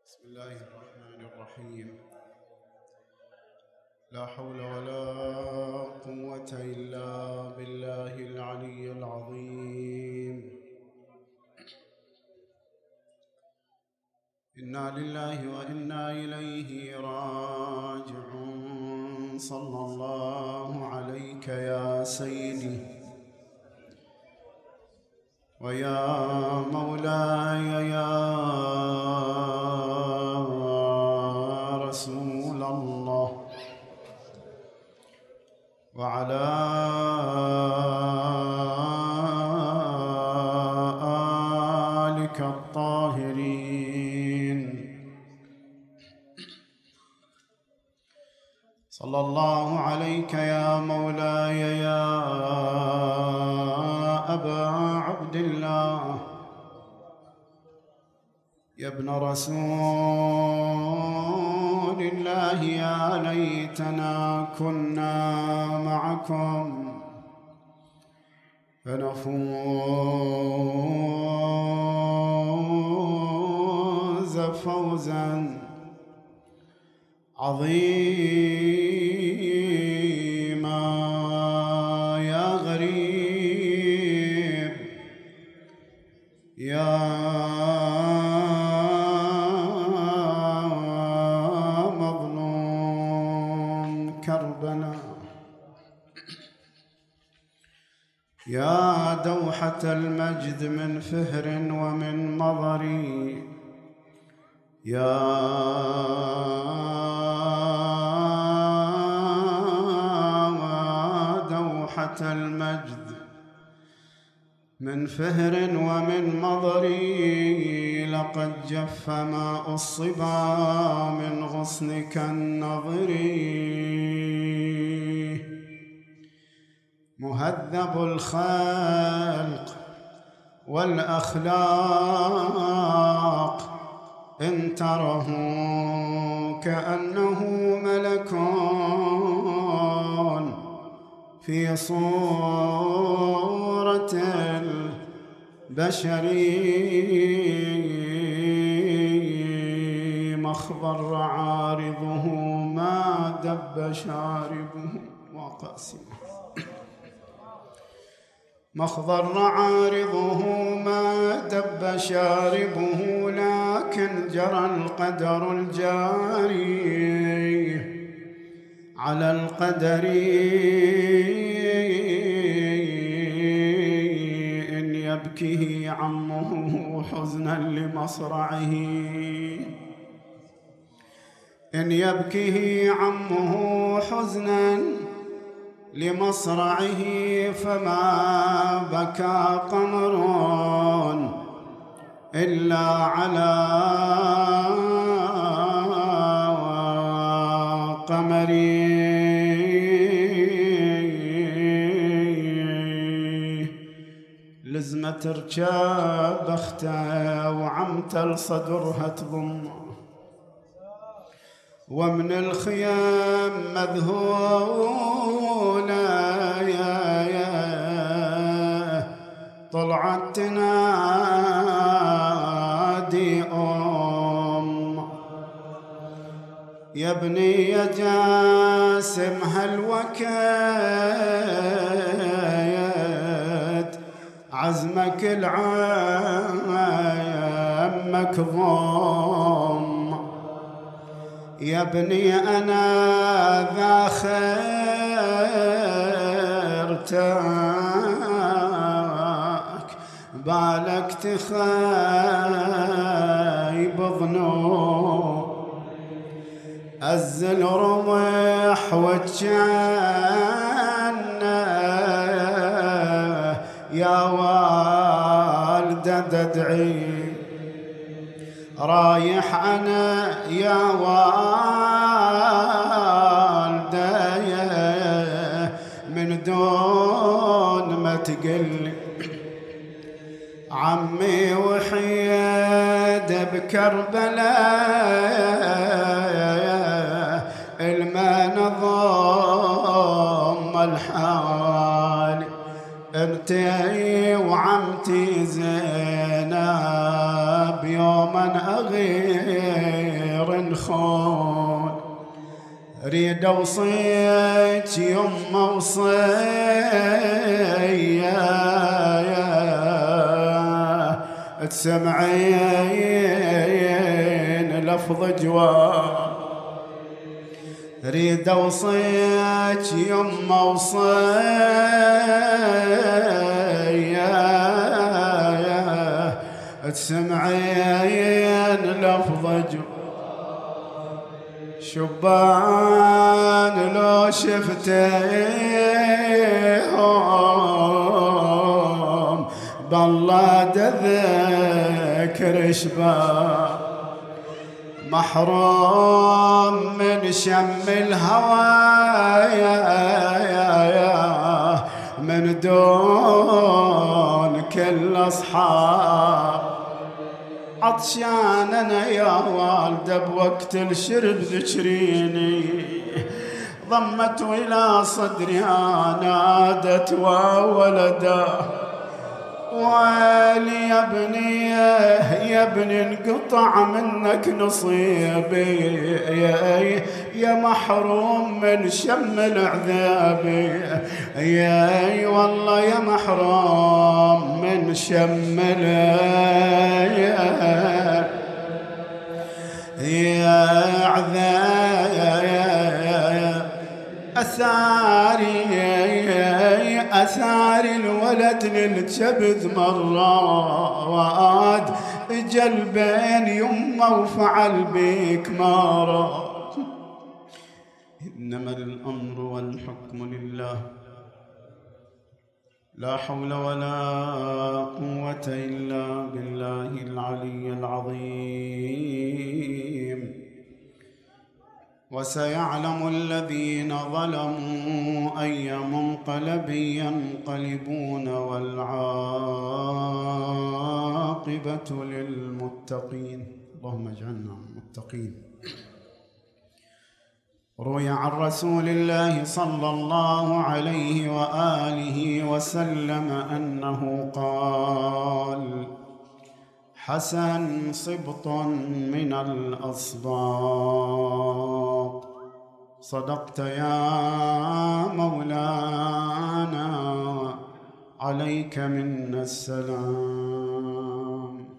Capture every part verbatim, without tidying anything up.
بسم الله الرحمن الرحيم. لا حول ولا قوة إلا بالله العلي العظيم. إنا لله وإنا إليه راجعون. صلى الله عليك يا سيدي ويا مولاي يا رسول الله، وعلى آلك الطاهرين. صلى الله عليك يا مولاي يا أبا عبد الله، يا ابن رسول الله، يا ليتنا كنا معكم فنفوز فوزا عظيما. يا غريب يا مظلوم كربلاء، يا دوحة المجد من فهر ومن مضري، يا دوحة المجد من فهر ومن مضري، لقد جف ماء الصبا من غصنك النضري. مهذب الخلق والأخلاق، إن تره كأنه ملك في صورة البشر. مخضر عارضه ما دب شاربه وقاسمه، مخضر عارضه ما دب شاربه، لكن جرى القدر الجاري على القدر. إن يبكيه عمه حزنا لمصرعه، إن يبكيه عمه حزنا لمصرعه، فما بكى قمر إلا على قمري. لزمة ركاب اخته وعمته لصدرها تضم، ومن الخيام مذهولة يا يا طلعت تنادي أم. يا ابني يا جاسم هالوكايات، عزمك العمك ضم. يا ابني أنا ذا خيرتك، بالك تخيب ظنون. أزل رمح وجنة يا والدة تدعي، رايح أنا يا والدي من دون ما تقلي. عمي وحيد بكربلاء، الما نظم الحال. انتي وعمتي زينب يوما أغيب الخول ريد اوصيك يما وصية تسمعين لفظ جواب ريد اوصيك يما وصية تسمعين لفظ جواب شبان لو شفتيهم بالله تذكر شباب محروم من شم الهوى من دون كل أصحاب عطشان أنا يا والدة بوقت الشرب ذكريني ضمت إلى صدري نادت وولدا ويلي يا ابني يا ابني انقطع منك نصيبي يا, يا محروم من شم العذاب يا والله يا محروم من شم العذاب يا عذاب أثاري أثاري الولد للجبذ مراد جلبين يمه وفعل بيك مراد إنما الأمر والحكم لله لا حول ولا قوة إلا بالله العلي العظيم وسيعلم الذين ظلموا أي منقلب ينقلبون والعاقبة للمتقين اللهم اجعلنا متقين. روي عن رسول الله صلى الله عليه وآله وسلم أنه قال: حسن صبط من الأصباط. صدقت يا مولانا عليك منا السلام.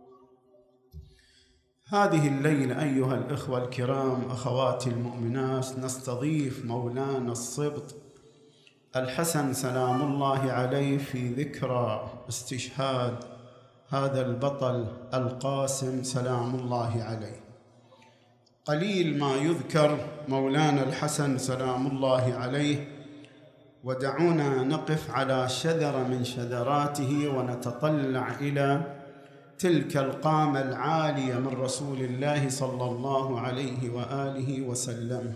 هذه الليلة أيها الإخوة الكرام أخواتي المؤمنات نستضيف مولانا الصبط الحسن سلام الله عليه في ذكرى استشهاد هذا البطل القاسم سلام الله عليه. قليل ما يذكر مولانا الحسن سلام الله عليه، ودعونا نقف على شذرة من شذراته ونتطلع إلى تلك القامة العالية من رسول الله صلى الله عليه وآله وسلم.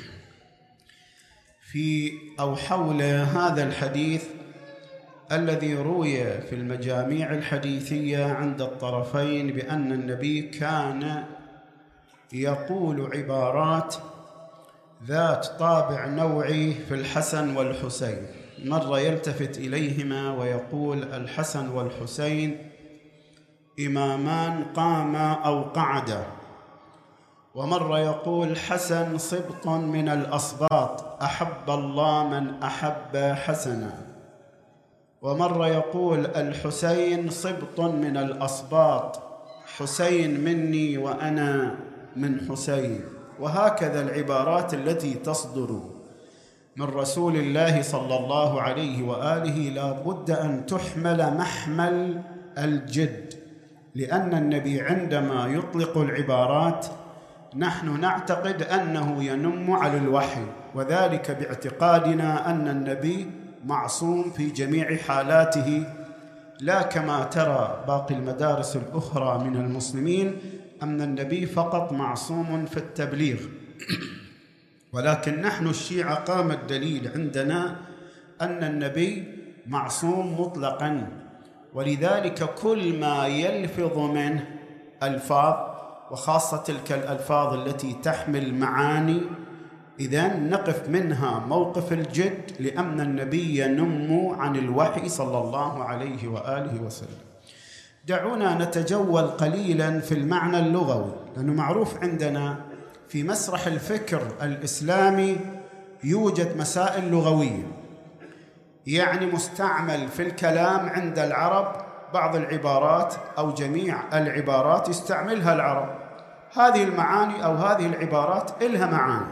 في أو حول هذا الحديث الذي روي في المجاميع الحديثية عند الطرفين بأن النبي كان يقول عبارات ذات طابع نوعي في الحسن والحسين، مرة يلتفت إليهما ويقول الحسن والحسين إمامان قاما أو قعدا، ومرة يقول حسن صبط من الأصباط أحب الله من أحب حسنا، ومرة يقول الحسين صبط من الأصباط حسين مني وأنا من حسين. وهكذا العبارات التي تصدر من رسول الله صلى الله عليه وآله لا بد أن تحمل محمل الجد، لأن النبي عندما يطلق العبارات نحن نعتقد أنه ينم على الوحي، وذلك باعتقادنا أن النبي معصوم في جميع حالاته، لا كما ترى باقي المدارس الأخرى من المسلمين أن النبي فقط معصوم في التبليغ. ولكن نحن الشيعة قام الدليل عندنا أن النبي معصوم مطلقاً، ولذلك كل ما يلفظ منه ألفاظ، وخاصة تلك الألفاظ التي تحمل معاني، إذن نقف منها موقف الجد، لأن النبي ينم عن الوحي صلى الله عليه وآله وسلم. دعونا نتجول قليلا في المعنى اللغوي، لأنه معروف عندنا في مسرح الفكر الإسلامي يوجد مسائل لغوية، يعني مستعمل في الكلام عند العرب بعض العبارات أو جميع العبارات يستعملها العرب، هذه المعاني أو هذه العبارات إلها معاني.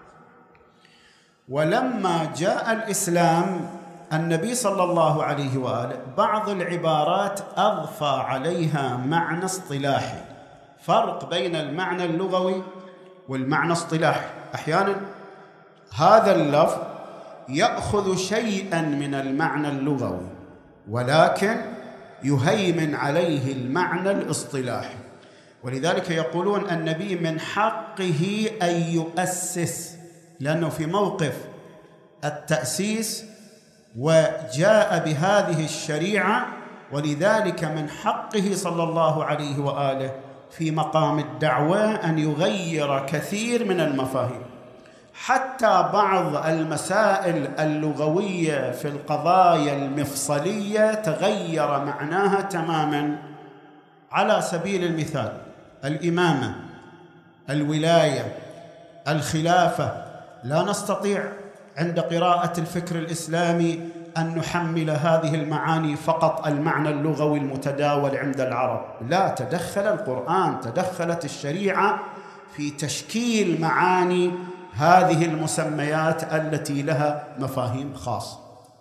ولما جاء الإسلام النبي صلى الله عليه وآله بعض العبارات أضفى عليها معنى اصطلاحي، فرق بين المعنى اللغوي والمعنى الاصطلاحي. أحيانا هذا اللفظ يأخذ شيئا من المعنى اللغوي ولكن يهيمن عليه المعنى الاصطلاحي، ولذلك يقولون النبي من حقه أن يؤسس، لأنه في موقف التأسيس وجاء بهذه الشريعة، ولذلك من حقه صلى الله عليه وآله في مقام الدعوة أن يغير كثير من المفاهيم. حتى بعض المسائل اللغوية في القضايا المفصلية تغير معناها تماماً. على سبيل المثال الإمامة، الولاية، الخلافة، لا نستطيع عند قراءة الفكر الإسلامي أن نحمل هذه المعاني فقط المعنى اللغوي المتداول عند العرب، لا، تدخل القرآن، تدخلت الشريعة في تشكيل معاني هذه المسميات التي لها مفاهيم خاصة.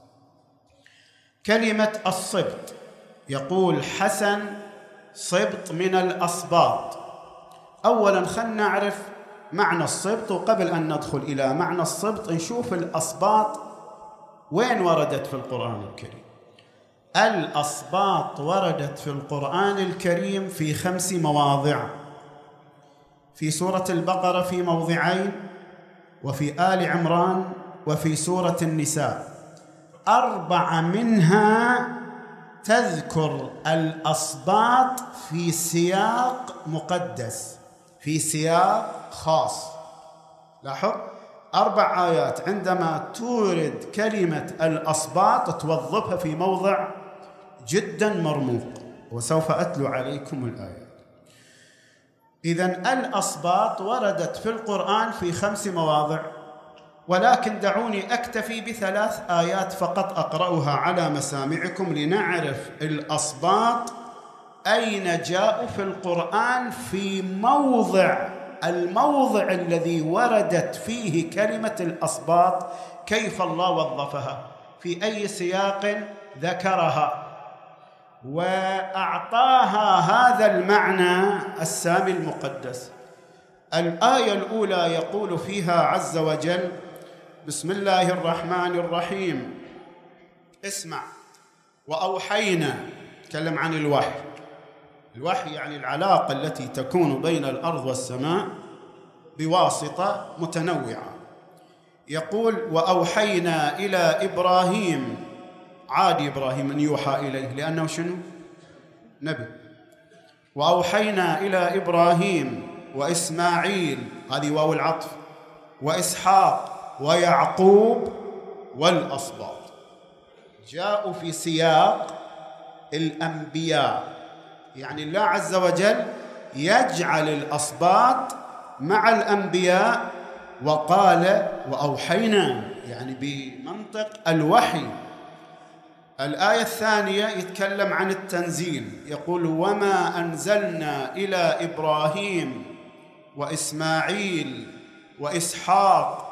كلمة الصبط، يقول حسن صبط من الأصباط. أولاً خلنا نعرف معنى الصبط، وقبل أن ندخل إلى معنى الصبط نشوف الأصباط وين وردت في القرآن الكريم. الأصباط وردت في القرآن الكريم في خمس مواضع: في سورة البقرة في موضعين، وفي آل عمران، وفي سورة النساء. أربعة منها تذكر الأصباط في سياق مقدس، في سياق خاص. لاحظ أربع آيات عندما تورد كلمة الأصباط توظفها في موضع جدا مرموق، وسوف أتلو عليكم الآيات. إذن الأصباط وردت في القرآن في خمس مواضع، ولكن دعوني أكتفي بثلاث آيات فقط أقرأها على مسامعكم لنعرف الأصباط أين جاءوا في القرآن، في موضع الموضع الذي وردت فيه كلمة الأصباط، كيف الله وظفها، في أي سياق ذكرها وأعطاها هذا المعنى السامي المقدس. الآية الأولى يقول فيها عز وجل: بسم الله الرحمن الرحيم. اسمع: وأوحينا، تكلم عن الوحي. الوحي يعني العلاقة التي تكون بين الأرض والسماء بواسطة متنوعة. يقول: وأوحينا إلى إبراهيم، عادي إبراهيم أن يوحى إليه لأنه شنو؟ نبي. وأوحينا إلى إبراهيم وإسماعيل، هذه واو العطف، وإسحاق ويعقوب والأسباط. جاءوا في سياق الأنبياء، يعني الله عز وجل يجعل الأسباط مع الأنبياء، وقال وأوحينا يعني بمنطق الوحي. الآية الثانية يتكلم عن التنزيل، يقول: وما أنزلنا إلى إبراهيم وإسماعيل وإسحاق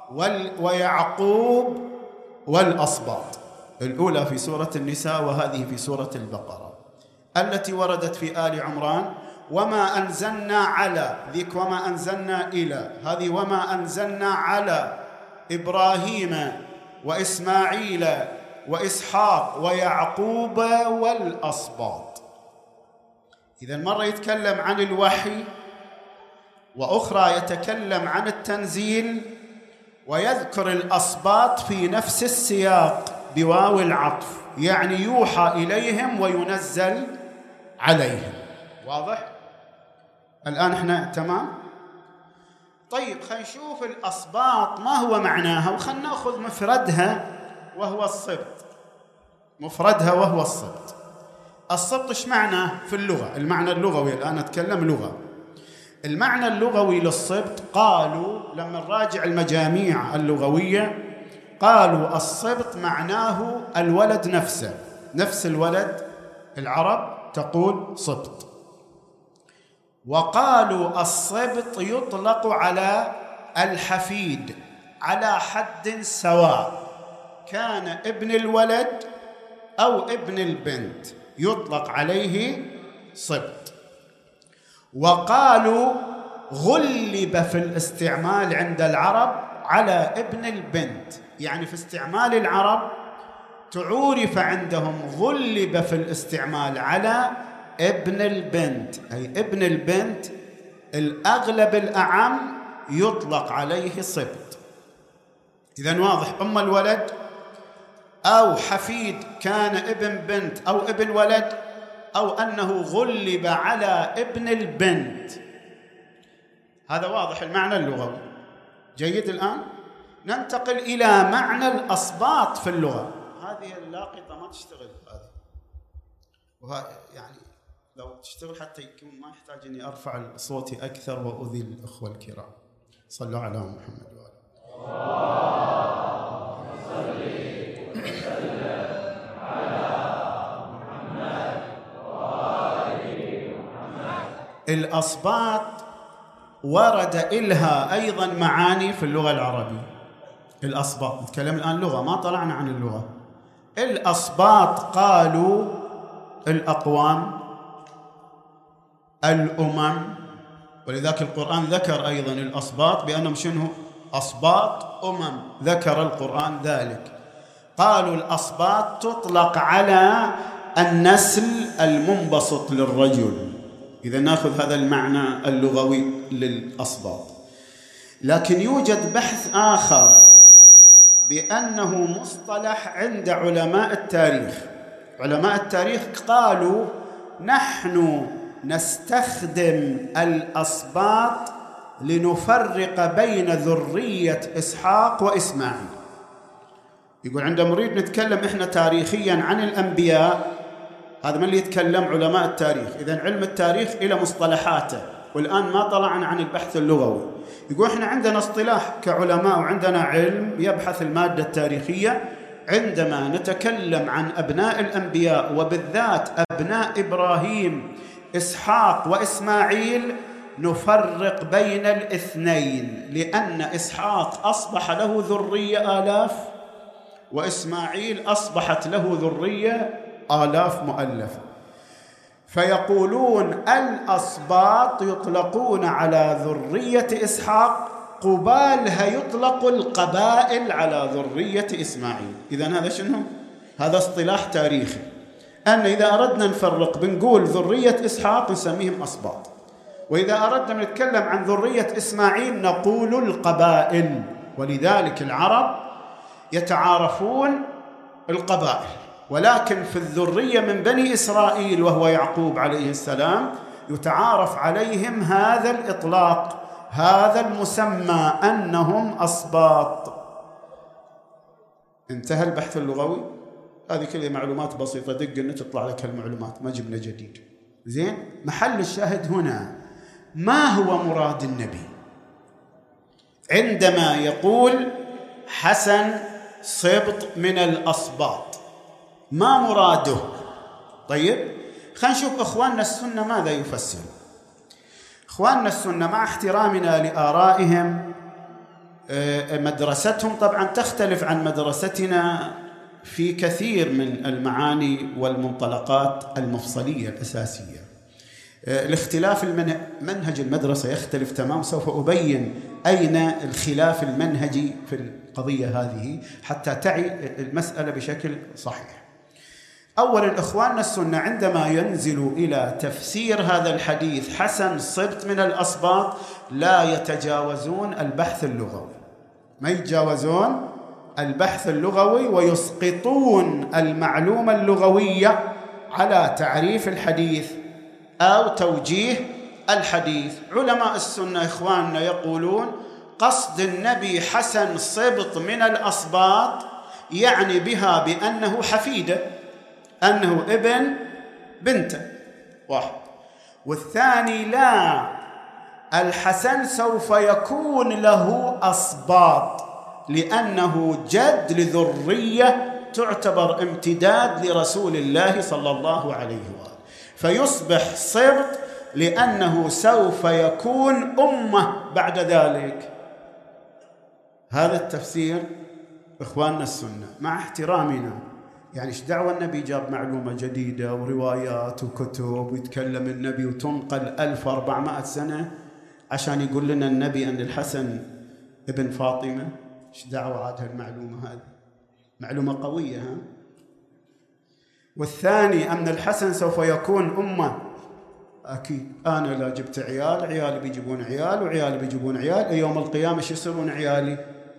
ويعقوب والأسباط. الأولى في سورة النساء وهذه في سورة البقرة. التي وردت في آل عمران: وما أنزلنا على، ذيك وما أنزلنا إلى، هذه وما أنزلنا على إبراهيم وإسماعيل وإسحاق ويعقوب والأسباط. إذن مرة يتكلم عن الوحي، وأخرى يتكلم عن التنزيل، ويذكر الأسباط في نفس السياق بواو العطف، يعني يوحى إليهم وينزل عليهم. واضح؟ الآن احنا تمام؟ طيب خلينا نشوف الأسباط ما هو معناها، وخلنا نأخذ مفردها وهو السبط. مفردها وهو السبط. السبط ايش معناه في اللغة؟ المعنى اللغوي، الآن أتكلم لغة. المعنى اللغوي للصبط، قالوا لما نراجع المجاميع اللغوية قالوا الصبط معناه الولد نفسه، نفس الولد، العرب تقول صبط. وقالوا الصبط يطلق على الحفيد على حد سواء، كان ابن الولد أو ابن البنت يطلق عليه صبط. وقالوا غلب في الاستعمال عند العرب على ابن البنت، يعني في استعمال العرب تعورف عندهم غلب في الاستعمال على ابن البنت، أي ابن البنت الأغلب الأعم يطلق عليه صبط. إذن واضح، أم الولد أو حفيد كان ابن بنت أو ابن ولد، أو أنه غلب على ابن البنت. هذا واضح المعنى اللغوي. جيد. الآن ننتقل إلى معنى الأصباط في اللغة. هذه اللاقطة ما تشتغل هذه، وها يعني لو تشتغل حتى يكون ما يحتاج أني أرفع صوتي أكثر وأذي الأخوة الكرام. صلوا على محمد وآله. اللهم صل وسلم على محمد وآل محمد. الأصباط ورد إلها أيضا معاني في اللغة العربية. الأصباط، نتكلم الآن لغة، ما طلعنا عن اللغة. الأصباط قالوا الأقوام، الأمم، ولذلك القرآن ذكر أيضا الأصباط بأنهم شنو؟ أصباط أمم، ذكر القرآن ذلك. قالوا الأصباط تطلق على النسل المنبسط للرجل، إذا نأخذ هذا المعنى اللغوي للأصباط. لكن يوجد بحث آخر بأنه مصطلح عند علماء التاريخ. علماء التاريخ قالوا نحن نستخدم الأصباط لنفرق بين ذرية إسحاق وإسماعيل. يقول عندما نريد نتكلم إحنا تاريخياً عن الأنبياء، هذا من اللي يتكلم علماء التاريخ. إذن علم التاريخ إلى مصطلحاته، والآن ما طلعنا عن البحث اللغوي. يقول إحنا عندنا اصطلاح كعلماء وعندنا علم يبحث المادة التاريخية. عندما نتكلم عن أبناء الأنبياء وبالذات أبناء إبراهيم إسحاق وإسماعيل نفرق بين الاثنين، لأن إسحاق أصبح له ذرية آلاف وإسماعيل أصبحت له ذرية آلاف مؤلفة. فيقولون الأصباط يطلقون على ذرية إسحاق، قبالها يطلق القبائل على ذرية إسماعيل. إذن هذا شنو؟ هذا اصطلاح تاريخي، أن إذا أردنا نفرق بنقول ذرية إسحاق نسميهم أصباط، وإذا أردنا نتكلم عن ذرية إسماعيل نقول القبائل. ولذلك العرب يتعارفون القبائل، ولكن في الذرية من بني إسرائيل وهو يعقوب عليه السلام يتعارف عليهم هذا الإطلاق، هذا المسمى، أنهم أصباط. انتهى البحث اللغوي. هذه كلها معلومات بسيطة، دق إن تطلع لك المعلومات، ما جبنا جديد. زين، محل الشاهد هنا ما هو مراد النبي عندما يقول حسن سبط من الأصباط؟ ما مراده؟ طيب خلينا نشوف إخواننا السنة ماذا يفسر. إخواننا السنة مع احترامنا لآرائهم، مدرستهم طبعا تختلف عن مدرستنا في كثير من المعاني والمنطلقات المفصلية الأساسية. الاختلاف المنهج المدرسة يختلف تمام. سوف أبين أين الخلاف المنهجي في القضية هذه حتى تعي المسألة بشكل صحيح. أولا إخواننا السنة عندما ينزلوا إلى تفسير هذا الحديث حسن سبط من الأصباط لا يتجاوزون البحث اللغوي، ما يتجاوزون البحث اللغوي ويسقطون المعلومة اللغوية على تعريف الحديث أو توجيه الحديث. علماء السنة إخواننا يقولون قصد النبي حسن سبط من الأصباط يعني بها بأنه حفيده، أنه ابن بنته، واحد. والثاني لا الحسن سوف يكون له أصباط لأنه جد لذرية تعتبر امتداد لرسول الله صلى الله عليه وآله، فيصبح سبط لأنه سوف يكون أمة بعد ذلك. هذا التفسير إخواننا السنة مع احترامنا، يعني ايش دعوة النبي جاب معلومة جديدة وروايات وكتب ويتكلم النبي وتنقل ألف وأربعمائة سنة عشان يقول لنا النبي أن الحسن ابن فاطمة؟ ايش دعوة عاد هالمعلومة هذه؟ معلومة قوية ها؟ والثاني أن الحسن سوف يكون أمة، أكيد أنا لا جبت عيال، عيالي بيجيبون عيال، وعيالي بيجيبون عيال، يوم القيامة ايش يصيرون عيالي؟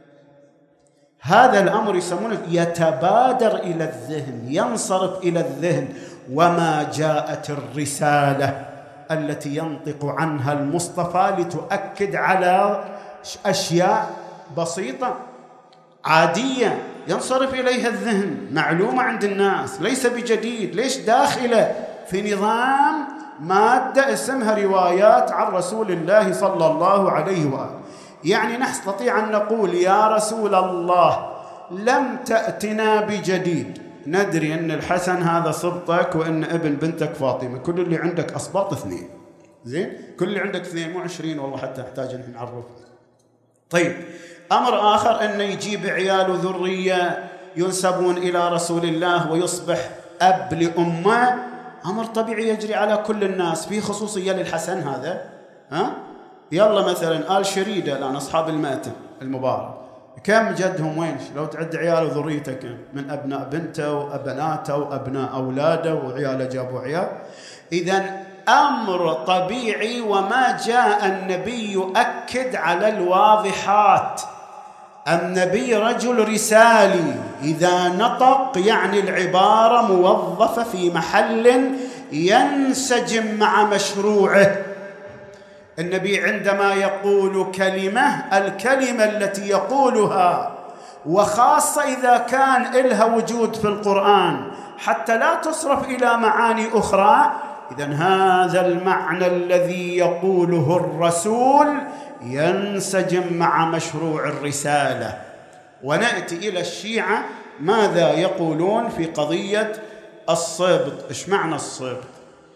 هذا الأمر يسمونه يتبادر إلى الذهن، ينصرف إلى الذهن. وما جاءت الرسالة التي ينطق عنها المصطفى لتؤكد على أشياء بسيطة عادية ينصرف إليها الذهن، معلومة عند الناس، ليس بجديد. ليش داخلة في نظام مادة اسمها روايات عن رسول الله صلى الله عليه وآله؟ يعني نستطيع أن نقول يا رسول الله لم تأتنا بجديد، ندري أن الحسن هذا سبطك وأن ابن بنتك فاطمة، كل اللي عندك أسباط اثنين، زين، كل اللي عندك اثنين مو عشرين والله حتى نحتاج أن نعرف. طيب أمر آخر أنه يجيب عيال وذرية ينسبون إلى رسول الله ويصبح أب لأمة، أمر طبيعي يجري على كل الناس، في خصوصية للحسن هذا. ها يلا مثلا آل شريدة الآن أصحاب الماتم المبارك، كم جدهم وين؟ لو تعد عيال وذريته كم من أبناء بنته وأبناته وأبناء أولاده وعياله جابوا عيال. إذن أمر طبيعي، وما جاء النبي يؤكد على الواضحات. النبي رجل رسالي، إذا نطق يعني العبارة موظفة في محل ينسجم مع مشروعه. النبي عندما يقول كلمة، الكلمة التي يقولها، وخاصة إذا كان إلها وجود في القرآن حتى لا تصرف إلى معاني أخرى، إذن هذا المعنى الذي يقوله الرسول ينسجم مع مشروع الرسالة. ونأتي إلى الشيعة ماذا يقولون في قضية الصبط. إيش معنى الصبط؟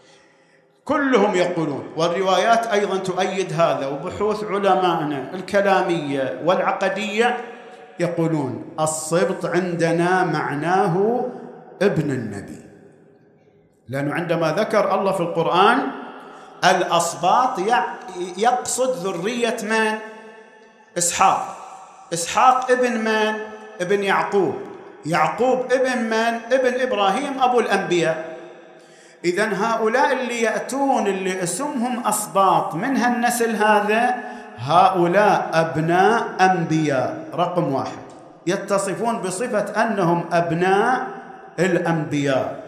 كلهم يقولون، والروايات أيضا تؤيد هذا، وبحوث علمائنا الكلامية والعقدية يقولون الصبط عندنا معناه ابن النبي، لأنه عندما ذكر الله في القرآن الأصباط يقصد ذرية من؟ إسحاق. إسحاق ابن من؟ ابن يعقوب. يعقوب ابن من؟ ابن إبراهيم أبو الأنبياء. إذن هؤلاء اللي يأتون اللي اسمهم أصباط من هالنسل هذا، هؤلاء أبناء أنبياء رقم واحد، يتصفون بصفة أنهم أبناء الأنبياء،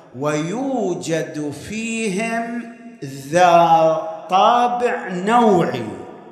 ويوجد فيهم ذا طابع نوعي،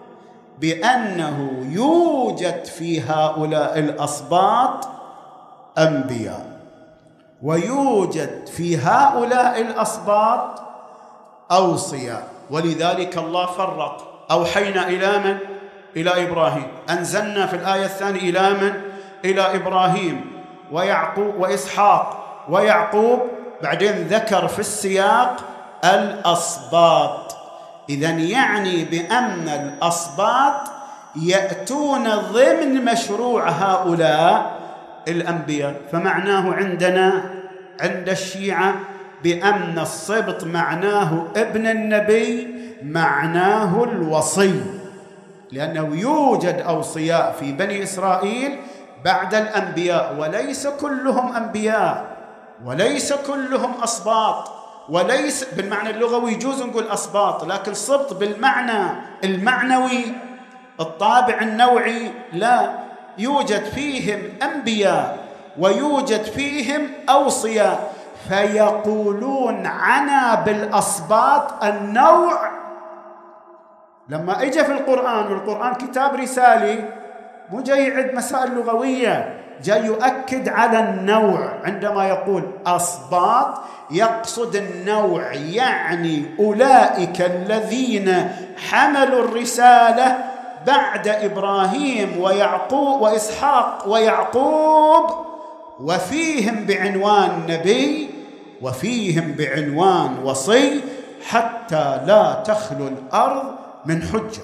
بأنه يوجد في هؤلاء الأصباط أنبياء، ويوجد في هؤلاء الأصباط أوصياء. ولذلك الله فرق، أوحينا إلى من؟ إلى إبراهيم، أنزلنا في الآية الثانية إلى من؟ إلى إبراهيم ويعقوب وإسحاق ويعقوب، بعدين ذكر في السياق الأصباط. إذن يعني بأن الأصباط يأتون ضمن مشروع هؤلاء الأنبياء. فمعناه عندنا عند الشيعة بأن الصبط معناه ابن النبي، معناه الوصي، لأنه يوجد أوصياء في بني إسرائيل بعد الأنبياء، وليس كلهم أنبياء، وليس كلهم أصباط، وليس بالمعنى اللغوي يجوز نقول أصباط، لكن صبط بالمعنى المعنوي الطابع النوعي لا، يوجد فيهم أنبياء ويوجد فيهم أوصياء. فيقولون عنا بالأصباط النوع. لما اجى في القرآن، والقرآن كتاب رسالي مو جاي يعد مسائل لغوية، جاي يؤكد على النوع. عندما يقول أسباط يقصد النوع، يعني أولئك الذين حملوا الرسالة بعد إبراهيم ويعقوب وإسحاق ويعقوب، وفيهم بعنوان نبي وفيهم بعنوان وصي، حتى لا تخلو الأرض من حجة.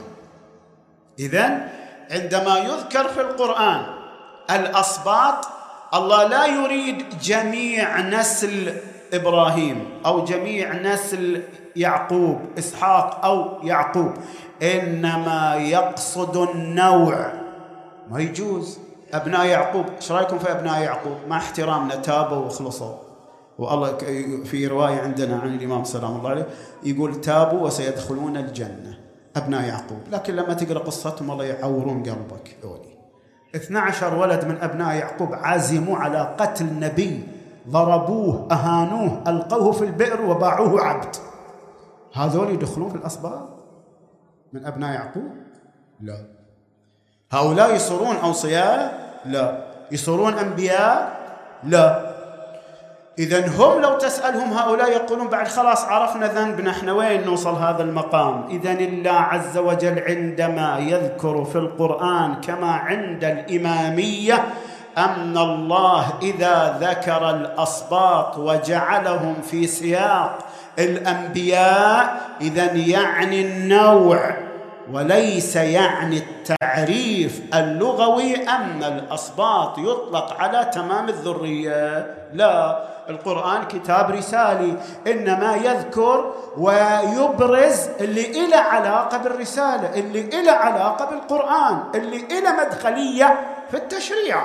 إذن عندما يذكر في القرآن الأسباط، الله لا يريد جميع نسل إبراهيم أو جميع نسل يعقوب إسحاق أو يعقوب، إنما يقصد النوع. ما يجوز أبناء يعقوب، إيش رأيكم في أبناء يعقوب؟ مع احترامنا تابوا وخلصوا، والله في رواية عندنا عن الإمام سلام الله عليه يقول تابوا وسيدخلون الجنة أبناء يعقوب، لكن لما تقرأ قصتهم الله يعورون قلبك. أولي اثنا عشر ولد من أبناء يعقوب عزموا على قتل نبي، ضربوه أهانوه ألقوه في البئر وباعوه عبد. هذول يدخلون في الأسباط من أبناء يعقوب؟ لا. هؤلاء يصيرون أوصياء؟ لا. يصيرون أنبياء؟ لا. إذن هم لو تسألهم هؤلاء يقولون بعد خلاص عرفنا ذنبنا، احنا وين نوصل هذا المقام؟ إذن الله عز وجل عندما يذكر في القرآن كما عند الإمامية أن الله إذا ذكر الأسباط وجعلهم في سياق الأنبياء إذن يعني النوع وليس يعني التعريف اللغوي أن الأسباط يطلق على تمام الذرية. لا، القرآن كتاب رسالي، إنما يذكر ويبرز اللي إله علاقة بالرسالة، اللي إله علاقة بالقرآن، اللي إله مدخلية في التشريع.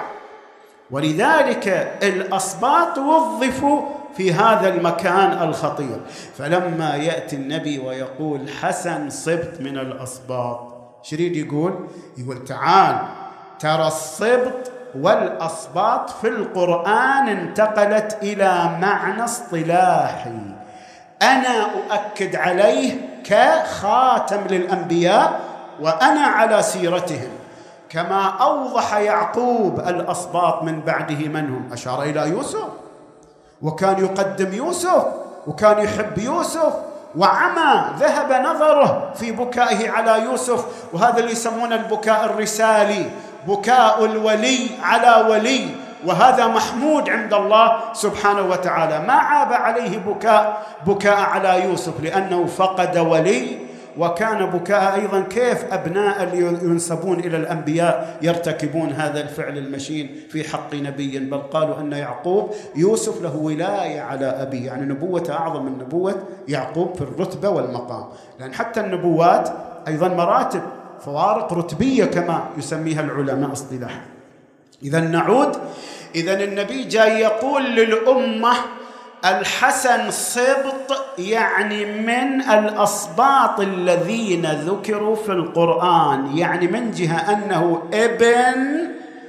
ولذلك الأسباط وظفوا في هذا المكان الخطير. فلما يأتي النبي ويقول حسن سبط من الأسباط، شريد يقول يقول تعال ترى السبط والأسباط في القرآن انتقلت إلى معنى اصطلاحي أنا أؤكد عليه كخاتم للأنبياء وأنا على سيرتهم، كما أوضح يعقوب الأسباط من بعده من هم، أشار إلى يوسف وكان يقدم يوسف وكان يحب يوسف، وعمى ذهب نظره في بكائه على يوسف. وهذا اللي يسمونه البكاء الرسالي، بكاء الولي على ولي، وهذا محمود عند الله سبحانه وتعالى. ما عاب عليه بكاء بكاء على يوسف لأنه فقد ولي، وكان بكاء أيضا كيف أبناء اللي ينسبون إلى الأنبياء يرتكبون هذا الفعل المشين في حق نبي. بل قالوا أن يعقوب يوسف له ولاية على أبيه، يعني نبوة أعظم من نبوة يعقوب في الرتبة والمقام، لأن حتى النبوات أيضا مراتب فوارق رتبية كما يسميها العلماء اصطلاحا. إذا نعود، إذا النبي جاي يقول للأمة الحسن سبط، يعني من الأسباط الذين ذكروا في القرآن، يعني من جهة أنه ابن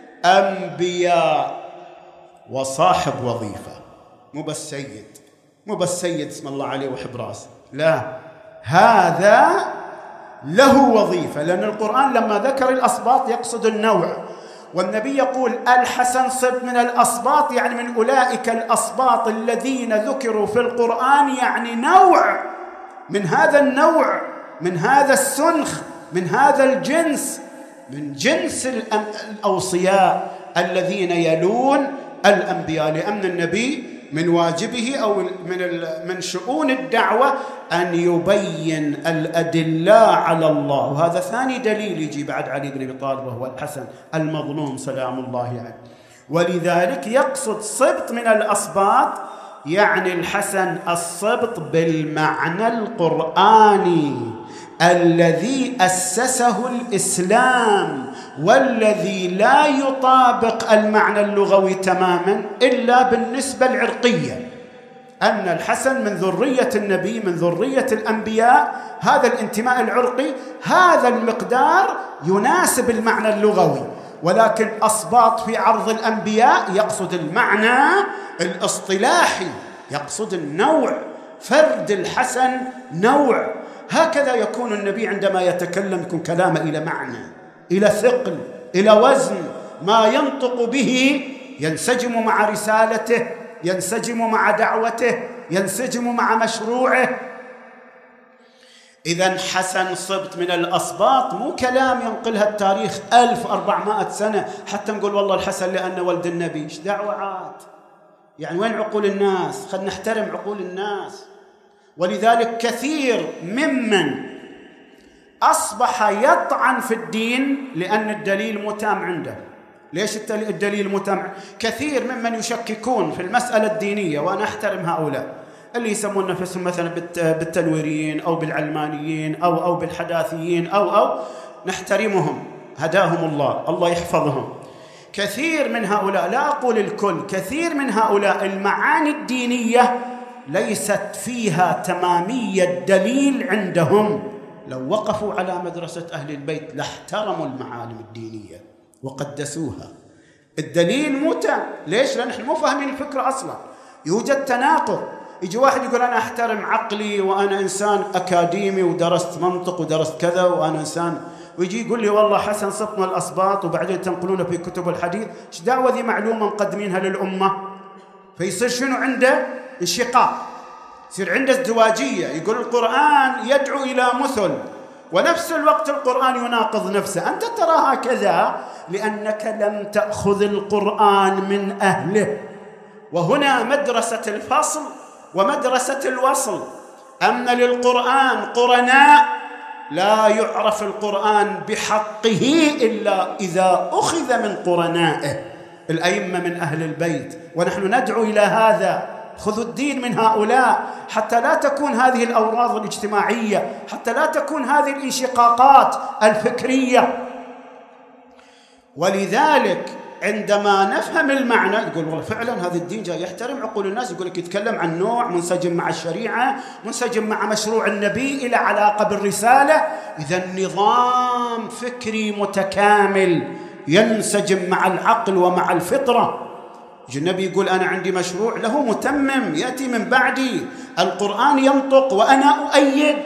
أنبياء وصاحب وظيفة، مو بس سيد، مو بس سيد اسم الله عليه وحب راسه، لا، هذا له وظيفة، لأن القرآن لما ذكر الأسباط يقصد النوع، والنبي يقول الحسن سبط من الأسباط، يعني من أولئك الأسباط الذين ذكروا في القرآن، يعني نوع من هذا النوع، من هذا السنخ، من هذا الجنس، من جنس الأوصياء الذين يلون الأنبياء. لأن النبي من واجبه أو من من شؤون الدعوة أن يبين الأدلة على الله، وهذا ثاني دليل يجي بعد علي بن أبي طالب وهو الحسن المظلوم سلام الله عليه يعني. ولذلك يقصد سبط من الأسباط، يعني الحسن السبط بالمعنى القرآني الذي أسسه الإسلام، والذي لا يطابق المعنى اللغوي تماما إلا بالنسبة العرقية، أن الحسن من ذرية النبي، من ذرية الأنبياء، هذا الانتماء العرقي، هذا المقدار يناسب المعنى اللغوي. ولكن أسباط في عرض الأنبياء يقصد المعنى الاصطلاحي، يقصد النوع، فرد الحسن نوع. هكذا يكون النبي عندما يتكلم، يكون كلامه إلى معنى، إلى ثقل، إلى وزن، ما ينطق به ينسجم مع رسالته، ينسجم مع دعوته، ينسجم مع مشروعه. إذن حسن صبت من الأصباط مو كلام ينقلها التاريخ ألف وأربعمائة سنة حتى نقول والله الحسن لأنه ولد النبي. إيش دعوة عاد؟ يعني وين عقول الناس؟ خلنا نحترم عقول الناس. ولذلك كثير ممن أصبح يطعن في الدين لأن الدليل متام عنده. ليش الدليل متام؟ كثير ممن يشككون في المسألة الدينية، وأنا أحترم هؤلاء اللي يسمون نفسهم مثلا بالتنويريين أو بالعلمانيين أو أو بالحداثيين أو أو نحترمهم، هداهم الله، الله يحفظهم. كثير من هؤلاء، لا أقول الكل، كثير من هؤلاء المعاني الدينية ليست فيها تمامية الدليل عندهم. لو وقفوا على مدرسة أهل البيت لاحترموا المعالم الدينية وقدسوها. الدليل متى؟ ليش؟ لأن نحن مو فاهمين الفكرة أصلا. يوجد تناقض. يجي واحد يقول أنا أحترم عقلي وأنا إنسان أكاديمي ودرست منطق ودرست كذا وأنا إنسان، ويجي يقول لي والله حسن صبت من الأصباط وبعدين تنقلونه في كتب الحديث. إيش دعوة ذي معلومة مقدمينها للأمة؟ فيصير شنو عنده؟ انشقاق، يصير عنده ازدواجية. يقول القرآن يدعو إلى مثل ونفس الوقت القرآن يناقض نفسه. أنت تراها كذا لأنك لم تأخذ القرآن من أهله. وهنا مدرسة الفصل ومدرسة الوصل. أن للقرآن قرناء لا يعرف القرآن بحقه إلا إذا أخذ من قرنائه الأئمة من أهل البيت، ونحن ندعو إلى هذا. خذوا الدين من هؤلاء حتى لا تكون هذه الأوراض الاجتماعية، حتى لا تكون هذه الانشقاقات الفكرية. ولذلك عندما نفهم المعنى يقول والله فعلا هذا الدين جاي يحترم عقول الناس. يقول لك يتكلم عن نوع منسجم مع الشريعة، منسجم مع مشروع النبي، إلى علاقة بالرسالة. إذا نظام فكري متكامل ينسجم مع العقل ومع الفطرة. النبي يقول أنا عندي مشروع له متمم يأتي من بعدي، القرآن ينطق وأنا أؤيد.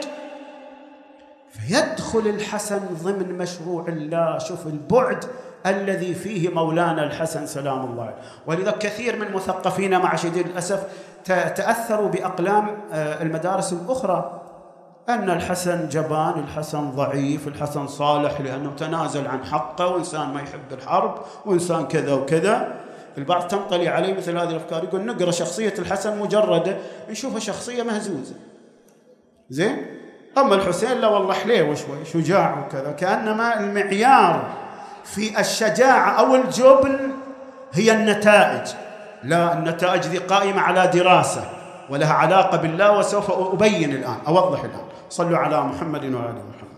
فيدخل الحسن ضمن مشروع الله. شوف البعد الذي فيه مولانا الحسن سلام الله عليه. ولذا كثير من المثقفين مع شديد الأسف تأثروا بأقلام المدارس الأخرى، أن الحسن جبان، الحسن ضعيف، الحسن صالح لأنه تنازل عن حقه، وإنسان ما يحب الحرب، وإنسان كذا وكذا. البعض تنطلي عليه مثل هذه الأفكار، يقول نقرأ شخصية الحسن مجردة نشوفها شخصية مهزوزة زين، أما الحسين لا والله حليوة شوي شجاع وكذا. كأنما المعيار في الشجاعة أو الجبن هي النتائج. لا، النتائج ذي قائمة على دراسة ولها علاقة بالله، وسوف أبين الآن، أوضح الآن. صلوا على محمد وآل محمد.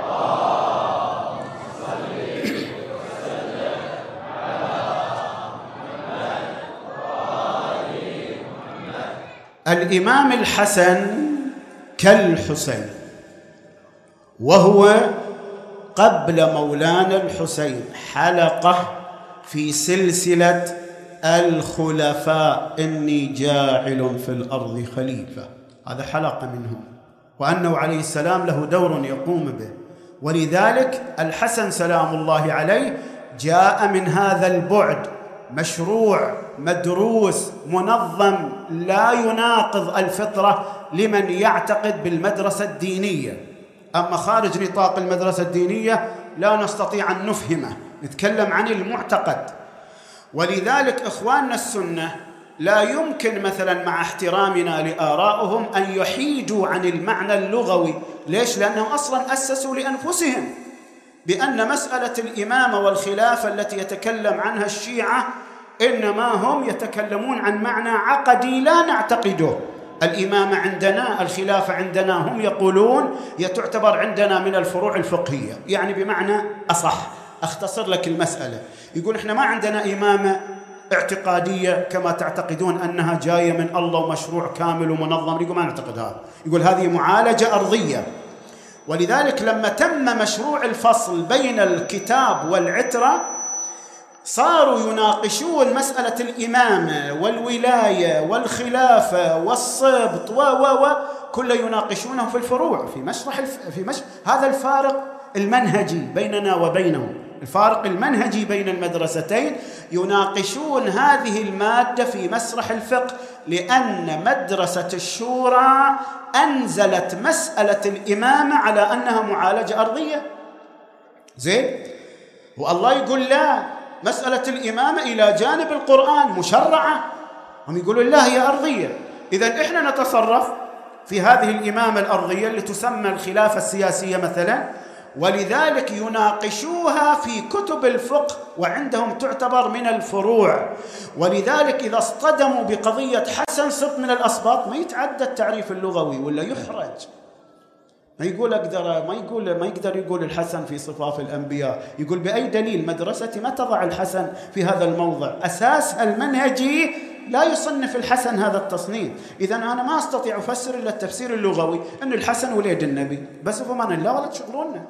الإمام الحسن كالحسين، وهو قبل مولانا الحسين حلقة في سلسلة الخلفاء، إني جاعل في الأرض خليفة، هذا حلقة منهم، وأنه عليه السلام له دور يقوم به. ولذلك الحسن سلام الله عليه جاء من هذا البعد، مشروع مدروس منظم لا يناقض الفطرة لمن يعتقد بالمدرسة الدينية. أما خارج نطاق المدرسة الدينية لا نستطيع أن نفهمه، نتكلم عن المعتقد. ولذلك إخواننا السنة لا يمكن مثلا مع احترامنا لآرائهم أن يحيدوا عن المعنى اللغوي. ليش؟ لأنهم أصلا أسسوا لأنفسهم بأن مسألة الإمامة والخلافة التي يتكلم عنها الشيعة إنما هم يتكلمون عن معنى عقدي لا نعتقده. الإمامة عندنا، الخلافة عندنا، هم يقولون هي تعتبر عندنا من الفروع الفقهية. يعني بمعنى أصح، أختصر لك المسألة، يقول إحنا ما عندنا إمامة اعتقادية كما تعتقدون أنها جاية من الله ومشروع كامل ومنظم، يقول ما نعتقد هذا، يقول هذه معالجة أرضية. ولذلك لما تم مشروع الفصل بين الكتاب والعترة صاروا يناقشون مسألة الإمامة والولاية والخلافة والسبط و و و كل يناقشونه في الفروع، في مشرح الف... في مش... هذا الفارق المنهجي بيننا وبينهم. الفارق المنهجي بين المدرستين، يناقشون هذه المادة في مسرح الفقه، لأن مدرسة الشورى أنزلت مسألة الإمامة على أنها معالجة أرضية. زين، والله يقول لا، مسألة الإمامة إلى جانب القرآن مشرعة، هم يقولون لا هي أرضية. إذن إحنا نتصرف في هذه الإمامة الأرضية اللي تسمى الخلافة السياسية مثلا، ولذلك يناقشوها في كتب الفقه وعندهم تعتبر من الفروع. ولذلك إذا اصطدموا بقضية حسن سبط من الأسباط ما يتعدى التعريف اللغوي ولا يحرج، ما يقول أقدر ما يقول ما يقدر يقول الحسن في صفاف الأنبياء، يقول بأي دليل مدرستي ما تضع الحسن في هذا الموضع، أساسها المنهجي لا يصنف الحسن هذا التصنيف. إذن أنا ما أستطيع أفسر إلا التفسير اللغوي أن الحسن وليد النبي بس، فمان الله ولا تشغلوننا.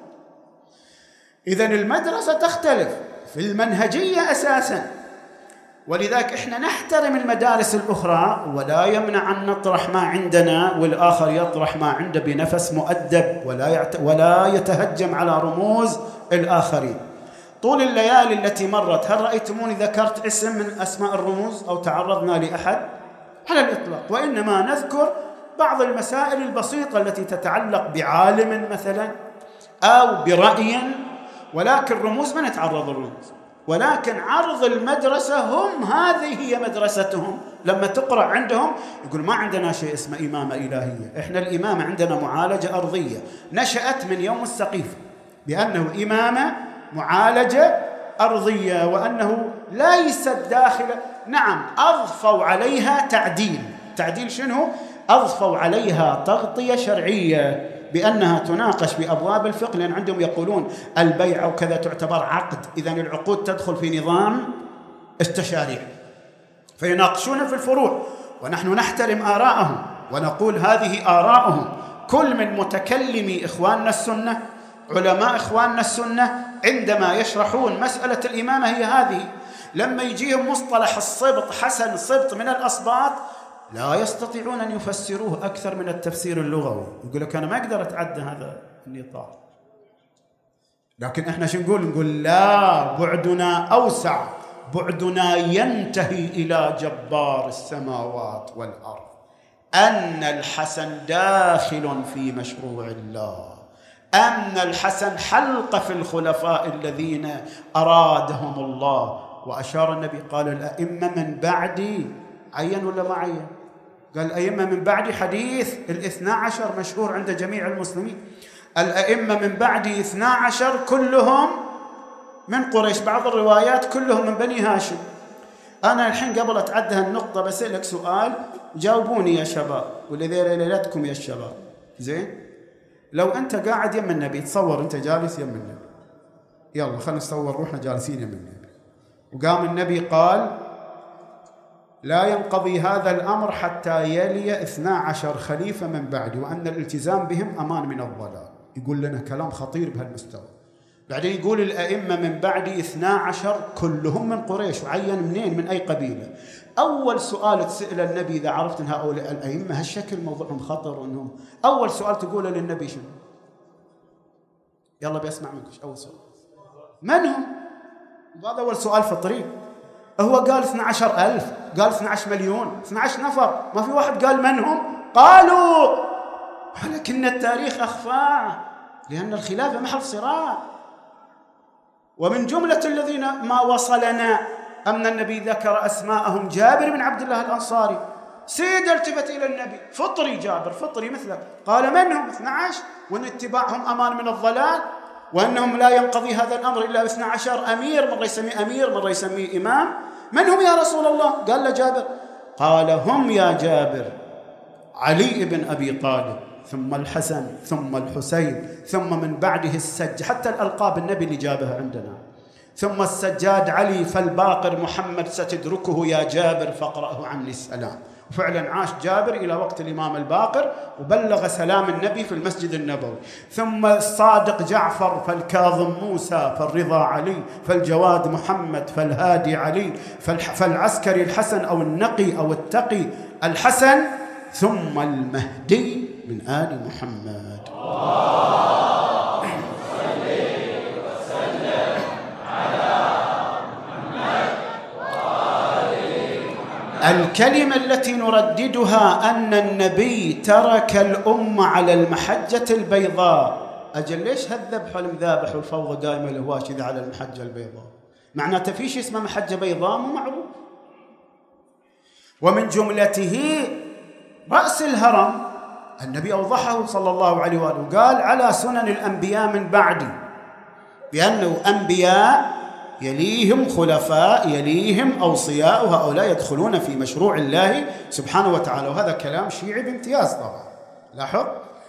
إذن المدرسة تختلف في المنهجية أساسا، ولذلك إحنا نحترم المدارس الأخرى ولا يمنع أن نطرح ما عندنا والآخر يطرح ما عنده بنفس مؤدب ولا يعت... ولا يتهجم على رموز الآخرين. طول الليالي التي مرت هل رأيتموني ذكرت اسم من أسماء الرموز أو تعرضنا لأحد على الإطلاق؟ وإنما نذكر بعض المسائل البسيطة التي تتعلق بعالم مثلا أو برأي، ولكن رموز ما نتعرض الرموز. ولكن عرض المدرسة هم هذه هي مدرستهم. لما تقرأ عندهم يقول ما عندنا شيء اسمه إمامة إلهية، إحنا الإمامة عندنا معالجة أرضية نشأت من يوم السقيفة بأنه إمامة معالجة أرضية، وأنه ليست داخلة. نعم أضفوا عليها تعديل. تعديل شنو؟ أضفوا عليها تغطية شرعية بأنها تناقش بأبواب الفقه، لأن عندهم يقولون البيع وكذا تعتبر عقد، إذن العقود تدخل في نظام التشاريع، فيناقشون في الفروع ونحن نحترم آراءهم ونقول هذه آراءهم. كل من متكلمي إخواننا السنة علماء إخواننا السنة عندما يشرحون مسألة الإمامة هي هذه. لما يجيهم مصطلح الصبط حسن صبط من الأسباط لا يستطيعون أن يفسروه أكثر من التفسير اللغوي، يقول لك أنا ما أقدر أتعدى هذا النطاق. لكن إحنا شو نقول؟ نقول لا، بعدنا أوسع، بعدنا ينتهي إلى جبار السماوات والأرض، أن الحسن داخل في مشروع الله، أن الحسن حلقة في الخلفاء الذين أرادهم الله. وأشار النبي قال الأئمة من بعدي، عين ولا ما عين؟ قال الأئمة من بعدي حديث الاثنى عشر مشهور عند جميع المسلمين، الأئمة من بعدي اثنى عشر كلهم من قريش، بعض الروايات كلهم من بني هاشم. أنا الحين قبل أتعدى هالنقطة بسألك سؤال جاوبوني يا شباب، ولذي ليلتكم يا الشباب. زين، لو أنت قاعد يم النبي، تصور أنت جالس يم النبي، يلا خلنا نصور روحنا جالسين يم النبي، وقام النبي قال لا ينقضي هذا الأمر حتى يلي اثنى عشر خليفة من بعدي، وأن الالتزام بهم أمان من الضلال. يقول لنا كلام خطير بهالمستوى. بعدين يقول الأئمة من بعدي اثنى عشر كلهم من قريش، وعين منين؟ من أي قبيلة. أول سؤال تسأل النبي إذا عرفت أن هؤلاء الأئمة هالشكل موضوعهم خطر، وأنهم أول سؤال تقوله للنبي شنو؟ يلا بيسمع منك أول سؤال من هم؟ هذا أول سؤال فطري. هو قال اثنى عشر ألف، قال اثنى عشر مليون، اثنى عشر نفر، ما في واحد قال من هم؟ قالوا، ولكن التاريخ أخفاه لأن الخلافة محل صراع. ومن جملة الذين ما وصلنا أن النبي ذكر أسماءهم جابر بن عبد الله الأنصاري. سيد التفت إلى النبي، فطري جابر، فطري مثله، قال من هم؟ اثنى عشر، وأن اتباعهم أمان من الضلال، وأنهم لا ينقضي هذا الأمر إلا باثنى عشر أمير، مرة يسميه أمير مرة يسميه إمام. من هم يا رسول الله؟ قال له جابر. قال هم يا جابر علي بن أبي طالب، ثم الحسن، ثم الحسين، ثم من بعده السج، حتى الألقاب النبي اللي جابها عندنا، ثم السجاد علي، فالباقر محمد ستدركه يا جابر فاقرأه عني السلام. وفعلا عاش جابر إلى وقت الإمام الباقر وبلغ سلام النبي في المسجد النبوي. ثم الصادق جعفر، فالكاظم موسى، فالرضا علي، فالجواد محمد، فالهادي علي، فالعسكري الحسن أو النقي أو التقي الحسن، ثم المهدي من آل محمد. اللهم صل وسلم الكلمة التي نرددها أن النبي ترك الأمة على المحجة البيضاء. أجل ليش هالذبح والمذابح والفوضى قائمة الهواش إذا على المحجة البيضاء؟ معناته في شيء اسمه محجة بيضاء مو معروف. ومن جملته رأس الهرم النبي أوضحه صلى الله عليه وآله وقال على سنن الأنبياء من بعدي، بأنه أنبياء يليهم خلفاء يليهم أوصياء، وهؤلاء يدخلون في مشروع الله سبحانه وتعالى. وهذا كلام شيعي بامتياز طبعا. لاحظ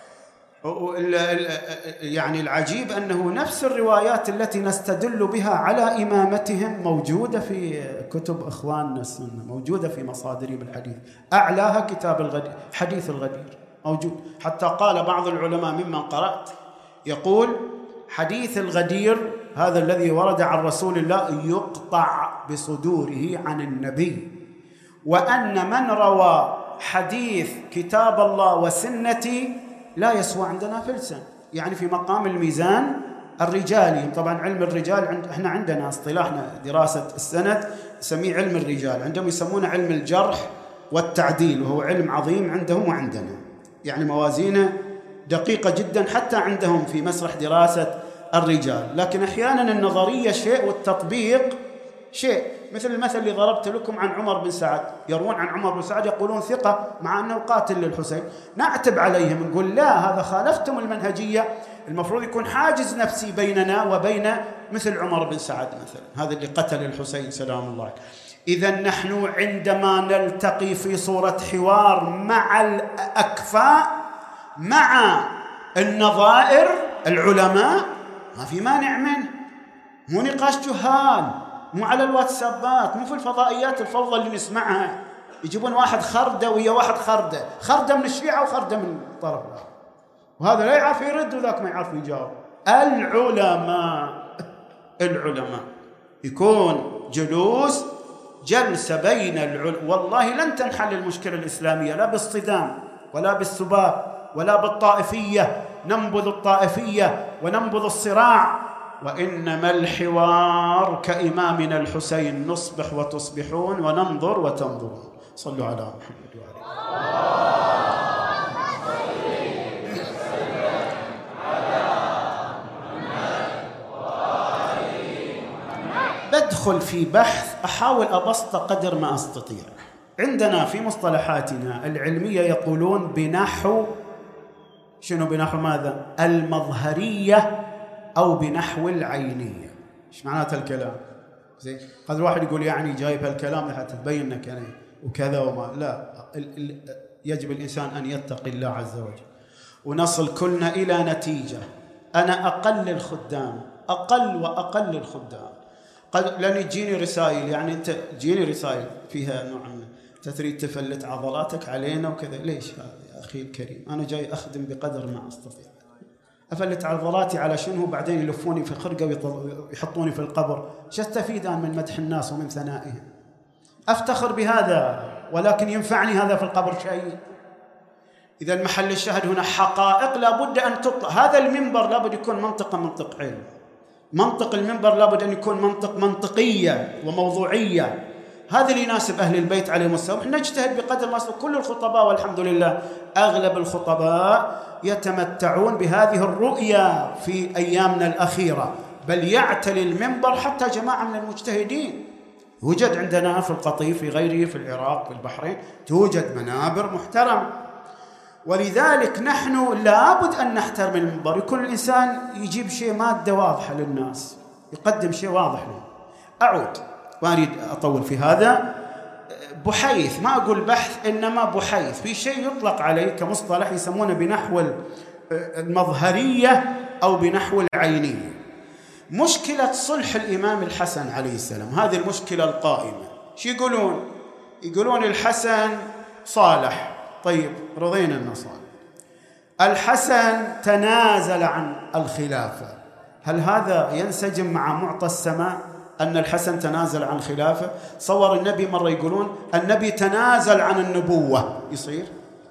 يعني العجيب أنه نفس الروايات التي نستدل بها على إمامتهم موجودة في كتب إخواننا السنة، موجودة في مصادرهم الحديث، أعلاها كتاب الغدير، حديث الغدير موجود. حتى قال بعض العلماء ممن قرأت يقول حديث الغدير هذا الذي ورد عن رسول الله يقطع بصدوره عن النبي، وأن من روى حديث كتاب الله وسنتي لا يسوى عندنا فلسا، يعني في مقام الميزان الرجالي. طبعا علم الرجال عند احنا عندنا اصطلاحنا دراسة السند نسميه علم الرجال، عندهم يسمونه علم الجرح والتعديل، وهو علم عظيم عندهم وعندنا، يعني موازينه دقيقة جدا حتى عندهم في مسرح دراسة الرجال. لكن أحيانا النظرية شيء والتطبيق شيء، مثل المثل اللي ضربت لكم عن عمر بن سعد، يروون عن عمر بن سعد يقولون ثقة مع أنه قاتل للحسين، نعتب عليهم نقول لا، هذا خالفتم المنهجية، المفروض يكون حاجز نفسي بيننا وبين مثل عمر بن سعد مثلا، هذا اللي قتل الحسين سلام الله عليه. إذا نحن عندما نلتقي في صورة حوار مع الأكفاء مع النظائر العلماء ما في مانع منه، مو نقاش جهال، مو على الواتسابات، مو في الفضائيات الفوضى اللي نسمعها، يجيبون واحد خردة ويا واحد خردة، خردة من الشيعة وخردة من الطرف الآخر، وهذا لا يعرف يرد وذاك ما يعرف يجاوب. العلماء العلماء يكون جلوس جلسة بين العلماء، والله لن تنحل المشكلة الإسلامية لا بالصدام ولا بالسباب ولا بالطائفية، ننبذ الطائفية وننبذ الصراع، وإنما الحوار كإمامنا الحسين، نصبح وتصبحون وننظر وتنظرون. صلوا على محمد وعلى بدخل في بحث أحاول أبسط قدر ما أستطيع. عندنا في مصطلحاتنا العلمية يقولون بنحو شنو؟ بنحو ماذا؟ المظهرية أو بنحو العينية. إيش معنات الكلام؟ زين قد الواحد يقول يعني جايب هالكلام لحتى تبين لك أنا وكذا وما لا، يجب الإنسان أن يتقي الله عز وجل، ونصل كلنا إلى نتيجة. أنا أقل الخدام، أقل وأقل الخدام، قد لن تجيني رسائل، يعني أنت تجيني رسائل فيها نوع من تريد تفلت عضلاتك علينا وكذا، ليش هذا يا أخي الكريم؟ أنا جاي أخدم بقدر ما أستطيع، أفلت عضلاتي على شنو؟ بعدين يلفوني في خرقة ويحطوني في القبر، شو استفيد أنا من مدح الناس ومن ثنائهم؟ أفتخر بهذا ولكن ينفعني هذا في القبر شيء؟ إذا المحل الشاهد هنا حقائق لابد أن تطلع. هذا المنبر لابد يكون منطقة منطق علم، منطق المنبر لابد أن يكون منطق منطقية وموضوعية، هذا اللي يناسب أهل البيت عليهم السلام. نجتهد بقدر ما نستطيع. كل الخطباء والحمد لله أغلب الخطباء يتمتعون بهذه الرؤية في أيامنا الأخيرة، بل يعتلي المنبر حتى جماعة من المجتهدين. يوجد عندنا في القطيف في غيره في العراق في البحرين توجد منابر محترمة، ولذلك نحن لابد أن نحترم المنبر، يكون الإنسان يجيب شيء مادة واضحة للناس، يقدم شيء واضح لهم. أعود ما أريد أطول في هذا، بحيث ما أقول بحث إنما بحيث في شيء يطلق عليه كمصطلح يسمونه بنحو المظهرية أو بنحو العينية. مشكلة صلح الإمام الحسن عليه السلام، هذه المشكلة القائمة. شو يقولون؟ يقولون الحسن صالح، طيب رضينا أنه صالح. الحسن تنازل عن الخلافة، هل هذا ينسجم مع معطى السماء أن الحسن تنازل عن خلافة؟ صور النبي مرة يقولون النبي تنازل عن النبوة، يصير؟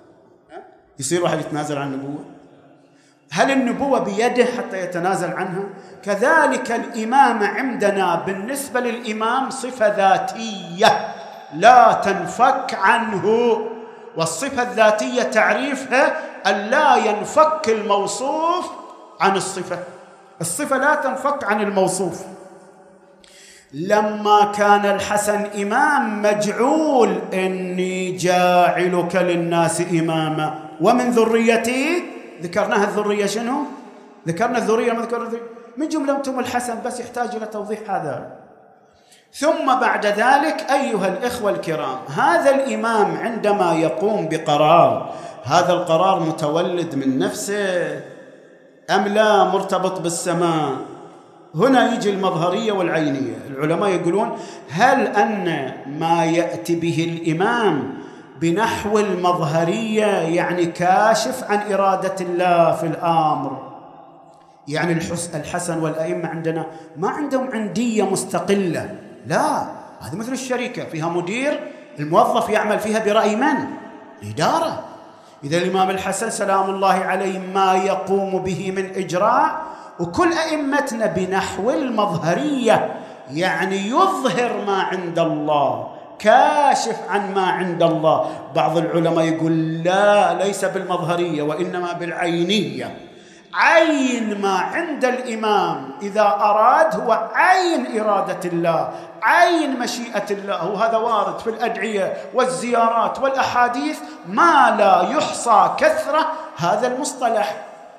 يصير واحد يتنازل عن النبوة؟ هل النبوة بيده حتى يتنازل عنها؟ كذلك الإمامة عندنا بالنسبة للإمام صفة ذاتية، لا تنفك عنه. والصفة الذاتية تعريفها أن لا ينفك الموصوف عن الصفة، الصفة لا تنفك عن الموصوف. لما كان الحسن إمام مجعول إني جاعلك للناس إماما ومن ذريتي، ذكرناها الذرية شنو؟ ذكرنا الذرية ما ذكرنا الذرية من جملتهم الحسن، بس يحتاج إلى توضيح هذا. ثم بعد ذلك أيها الإخوة الكرام، هذا الإمام عندما يقوم بقرار، هذا القرار متولد من نفسه أم لا مرتبط بالسماء؟ هنا يجي المظهرية والعينية. العلماء يقولون هل أن ما يأتي به الإمام بنحو المظهرية يعني كاشف عن إرادة الله في الأمر؟ يعني الحسن والأئمة عندنا ما عندهم عندية مستقلة، لا، هذه مثل الشركة فيها مدير، الموظف يعمل فيها برأي من؟ الإدارة. إذا الإمام الحسن سلام الله عليه ما يقوم به من إجراء، وكل أئمتنا بنحو المظهرية يعني يظهر ما عند الله، كاشف عن ما عند الله. بعض العلماء يقول لا، ليس بالمظهرية وإنما بالعينية. عين ما عند الإمام إذا أراد هو عين إرادة الله، عين مشيئة الله، وهذا وارد في الأدعية والزيارات والأحاديث ما لا يحصى كثرة هذا المصطلح،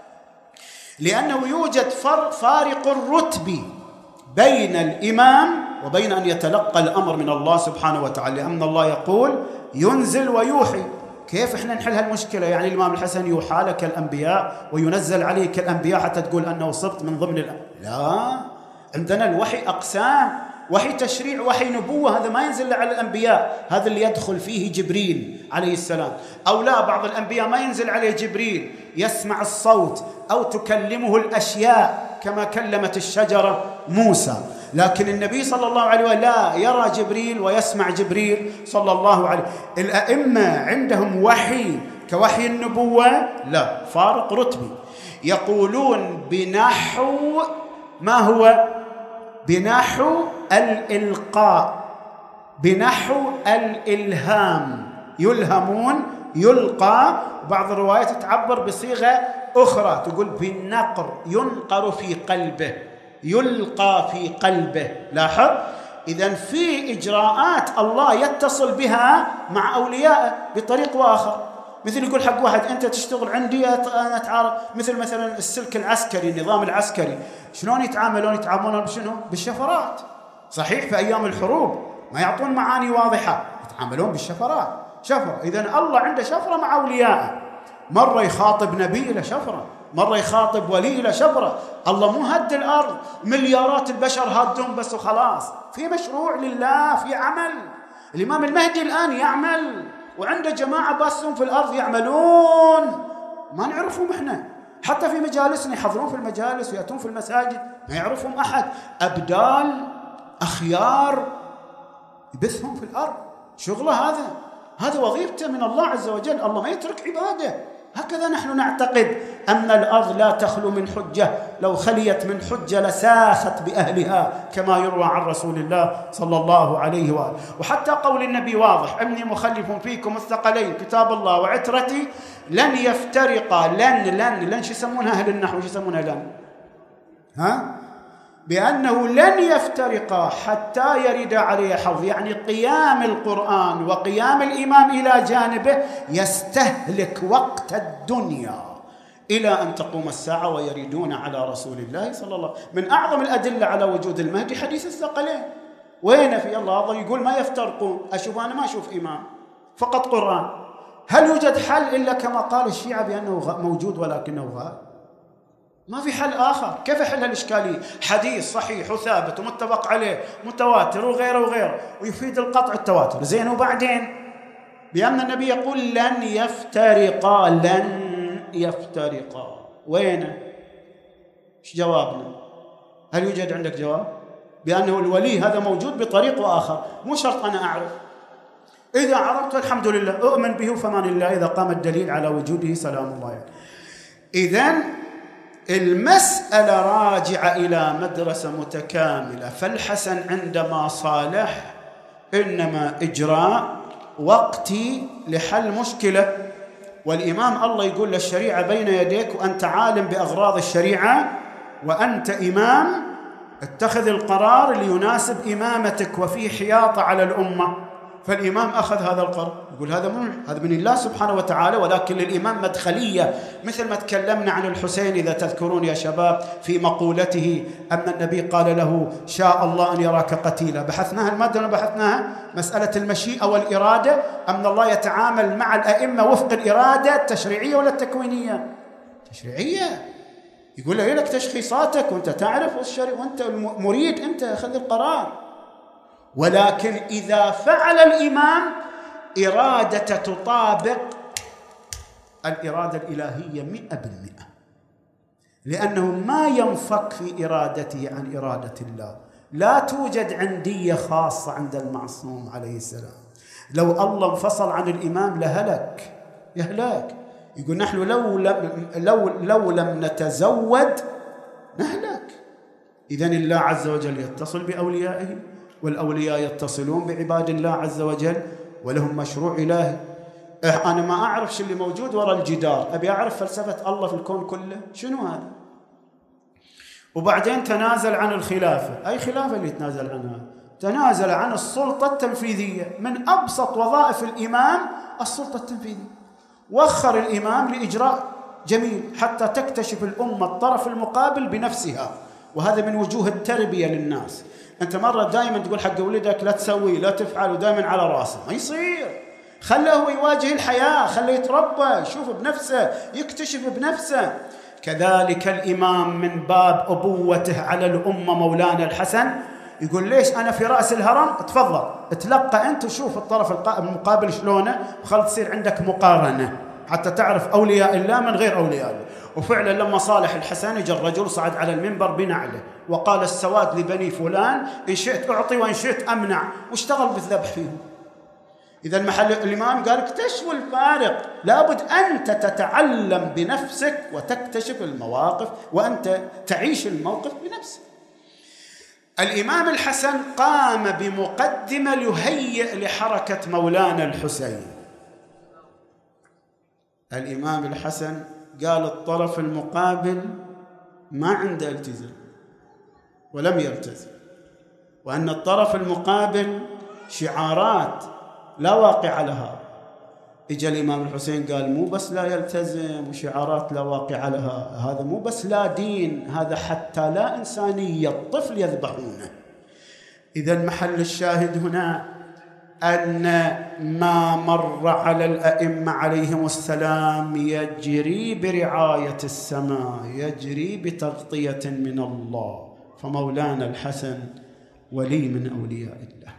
لأنه يوجد فارق الرتب بين الإمام وبين أن يتلقى الأمر من الله سبحانه وتعالى، لأن الله يقول ينزل ويوحي. كيف إحنا نحل هالمشكلة؟ يعني الإمام الحسن يوحى لك الأنبياء وينزل عليك الأنبياء حتى تقول أنه صبت من ضمن الأنبياء؟ لا، عندنا الوحي أقسام، وحي تشريع، وحي نبوة، هذا ما ينزل على الأنبياء، هذا اللي يدخل فيه جبريل عليه السلام. أو لا، بعض الأنبياء ما ينزل عليه جبريل، يسمع الصوت أو تكلمه الأشياء كما كلمت الشجرة موسى. لكن النبي صلى الله عليه وسلم لا يرى جبريل ويسمع جبريل صلى الله عليه وسلم. الأئمة عندهم وحي كوحي النبوة؟ لا، فارق رتبي. يقولون بنحو ما هو؟ بنحو الإلقاء، بنحو الإلهام، يلهمون، يلقى. بعض الروايات تعبر بصيغة أخرى تقول بالنقر، ينقر في قلبه، يلقى في قلبه. لاحظ، إذن في إجراءات الله يتصل بها مع أوليائه بطريق وآخر. مثل يقول حق واحد أنت تشتغل عندي أنا أتعارض، مثل مثلا السلك العسكري، النظام العسكري شلون يتعاملون؟ يتعاملون بشنو؟ بالشفرات. صحيح في أيام الحروب ما يعطون معاني واضحة، يتعاملون بالشفرات، شفرة. إذن الله عنده شفرة مع أوليائه، مرة يخاطب نبي إلى شفرة، مرة يخاطب ولي إلى شفرة. الله مو هد الأرض مليارات البشر هادون بس وخلاص، في مشروع لله، في عمل. الإمام المهدي الآن يعمل وعنده جماعة باسهم في الأرض يعملون، ما نعرفهم إحنا، حتى في مجالسنا يحضرون في المجالس ويأتون في المساجد ما يعرفهم أحد، أبدال أخيار يبثهم في الأرض، شغله هذا، هذا وظيفته من الله عز وجل. الله ما يترك عباده. هكذا نحن نعتقد أن الأرض لا تخلو من حجة، لو خليت من حجة لساخت بأهلها كما يروى عن رسول الله صلى الله عليه وآله. وحتى قول النبي واضح: إني مخلف فيكم الثقلين كتاب الله وعترتي لن يفترقا. لن لن لن شو يسمونها أهل النحو؟ شو يسمونها لن؟ ها؟ بأنه لن يفترقا حتى يرد عليه حظ، يعني قيام القرآن وقيام الإمام إلى جانبه يستهلك وقت الدنيا إلى أن تقوم الساعة ويردون على رسول الله صلى الله عليه وسلم. من أعظم الأدلة على وجود المهدي حديث الثقلين. وين في الله الله يقول ما يفترقون؟ أشوف أنا ما أشوف إمام، فقط قرآن. هل يوجد حل إلا كما قال الشيعة بأنه موجود ولكنه غائب؟ ما في حل آخر. كيف يحل الإشكالية؟ حديث صحيح وثابت ومتفق عليه متواتر وغيره وغيره ويفيد القطع التواتر. زين، وبعدين بأن النبي يقول لن يفترقا، لن يفترقا. وين؟ ايش جوابنا؟ هل يوجد عندك جواب؟ بأنه الولي هذا موجود بطريق وآخر، مو شرط أنا أعرف. إذا عرفت الحمد لله، أؤمن به فمان الله، إذا قام الدليل على وجوده سلام الله عليه. إذن المسألة راجعة إلى مدرسة متكاملة. فالحسن عندما صالح إنما إجراء وقتي لحل مشكلة. والإمام الله يقول للشريعة بين يديك وأنت عالم بأغراض الشريعة وأنت إمام، اتخذ القرار ليناسب إمامتك وفي حياطة على الأمة. فالإمام أخذ هذا القرار، يقول هذا من هذا من الله سبحانه وتعالى، ولكن للإمام مدخلية، مثل ما تكلمنا عن الحسين إذا تذكرون يا شباب في مقولته أن النبي قال له شاء الله أن يراك قتيلا. بحثناها المادة ولا بحثناها؟ مسألة المشيئة والإرادة، أن الله يتعامل مع الأئمة وفق الإرادة التشريعية ولا التكوينية؟ تشريعية. يقول له لك تشخيصاتك وأنت تعرف الشريعة وأنت مريد، أنت خذ القرار. ولكن إذا فعل الإمام إرادة تطابق الإرادة الإلهية مئة بالمئة، لأنه ما ينفك في إرادته عن إرادة الله. لا توجد عندية خاصة عند المعصوم عليه السلام. لو الله انفصل عن الإمام لهلك، يهلك. يقول نحن لو لم, لو لو لم نتزود نهلك. إذن الله عز وجل يتصل بأوليائه، والأولياء يتصلون بعباد الله عز وجل، ولهم مشروع إلهي. أنا ما أعرف شو اللي موجود وراء الجدار، أبي أعرف فلسفة الله في الكون كله شنو هذا. وبعدين تنازل عن الخلافة. أي خلافة اللي تنازل عنها؟ تنازل عن السلطة التنفيذية. من أبسط وظائف الإمام السلطة التنفيذية. وخر الإمام لإجراء جميل حتى تكتشف الأمة الطرف المقابل بنفسها، وهذا من وجوه التربية للناس. أنت مرة دائما تقول حق ولدك لا تسوي لا تفعل ودائما على راسه، ما يصير. خله هو يواجه الحياة، خله يتربى، يشوف بنفسه، يكتشف بنفسه. كذلك الإمام من باب أبوته على الأمة مولانا الحسن يقول ليش أنا في رأس الهرم؟ تفضل اتلقى أنت وشوف الطرف المقابل شلونه، وخل تصير عندك مقارنة حتى تعرف أولياء الله من غير أولياء الله. وفعلا لما صالح الحسن اجى الرجل صعد على المنبر بنعله وقال السواد لبني فلان إن شئت أعطي وإن شئت أمنع، واشتغل بالذبح فيهم. إذا المحل الإمام قال اكتشفوا الفارق. لابد أنت تتعلم بنفسك وتكتشف المواقف وأنت تعيش الموقف بنفسك. الإمام الحسن قام بمقدمة ليهيئ لحركة مولانا الحسين. الإمام الحسن قال الطرف المقابل ما عنده التزام ولم يلتزم، وأن الطرف المقابل شعارات لا واقع لها. إجا الإمام الحسين قال مو بس لا يلتزم وشعارات لا واقع لها، هذا مو بس لا دين، هذا حتى لا إنسانية، الطفل يذبحونه. إذا محل الشاهد هنا أن ما مر على الأئمة عليهم السلام يجري برعاية السماء، يجري بتغطية من الله. فمولانا الحسن ولي من أولياء الله.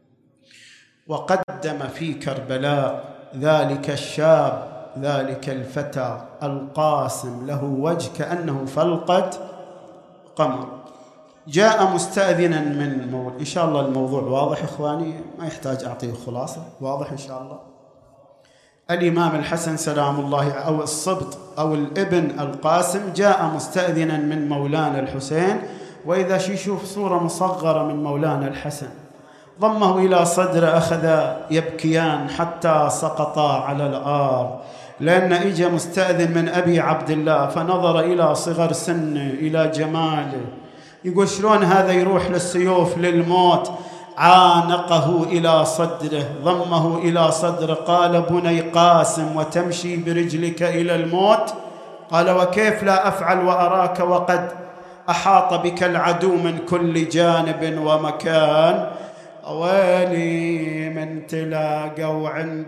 وقدم في كربلاء ذلك الشاب ذلك الفتى القاسم له وجه كأنه فلقة قمر. جاء مستأذنا من مول. إن شاء الله الموضوع واضح إخواني، ما يحتاج أعطيه خلاصة، واضح إن شاء الله. الإمام الحسن سلام الله أو الصبط أو الابن القاسم جاء مستأذنا من مولانا الحسين، وإذا يشوف صورة مصغرة من مولانا الحسن ضمه إلى صدره، أخذ يبكيان حتى سقطا على الأرض، لأن إجا مستأذن من أبي عبد الله فنظر إلى صغر سنه إلى جماله، يقول شلون هذا يروح للسيوف للموت. عانقه إلى صدره، ضمه إلى صدره، قال بني قاسم وتمشي برجلك إلى الموت؟ قال وكيف لا أفعل وأراك وقد أحاط بك العدو من كل جانب ومكان. ويلي من تلاقوا عند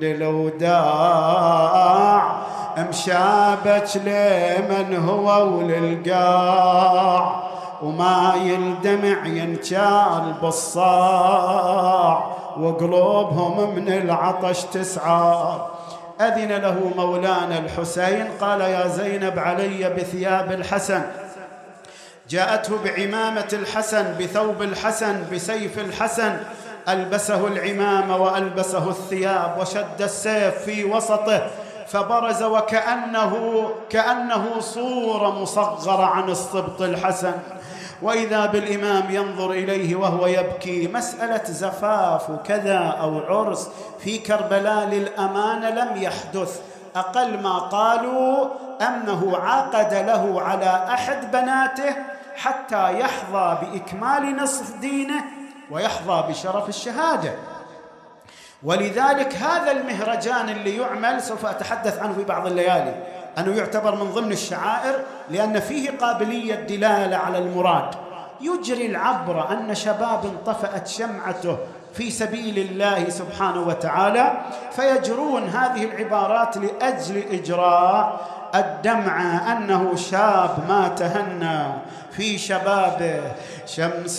الوداع مشابك لمن هو وللقاع، وما يلدمع ينشال بالصاع، وقلوبهم من العطش تسعار. أذن له مولانا الحسين قال يا زينب علي بثياب الحسن. جاءته بعمامة الحسن بثوب الحسن بسيف الحسن، ألبسه العمامة وألبسه الثياب وشد السيف في وسطه فبرز وكأنه كأنه صورة مصغرة عن الصبط الحسن. وإذا بالإمام ينظر إليه وهو يبكي. مسألة زفاف وكذا أو عرس في كربلاء للأمانة لم يحدث. أقل ما قالوا أنه عقد له على أحد بناته حتى يحظى بإكمال نصف دينه ويحظى بشرف الشهادة. ولذلك هذا المهرجان اللي يعمل سوف أتحدث عنه في بعض الليالي، أنه يعتبر من ضمن الشعائر لأن فيه قابلية دلالة على المراد. يجري العبر أن شباب انطفأت شمعته في سبيل الله سبحانه وتعالى، فيجرون هذه العبارات لأجل إجراء الدمعة أنه شاب ما تهنى في شبابه. شمس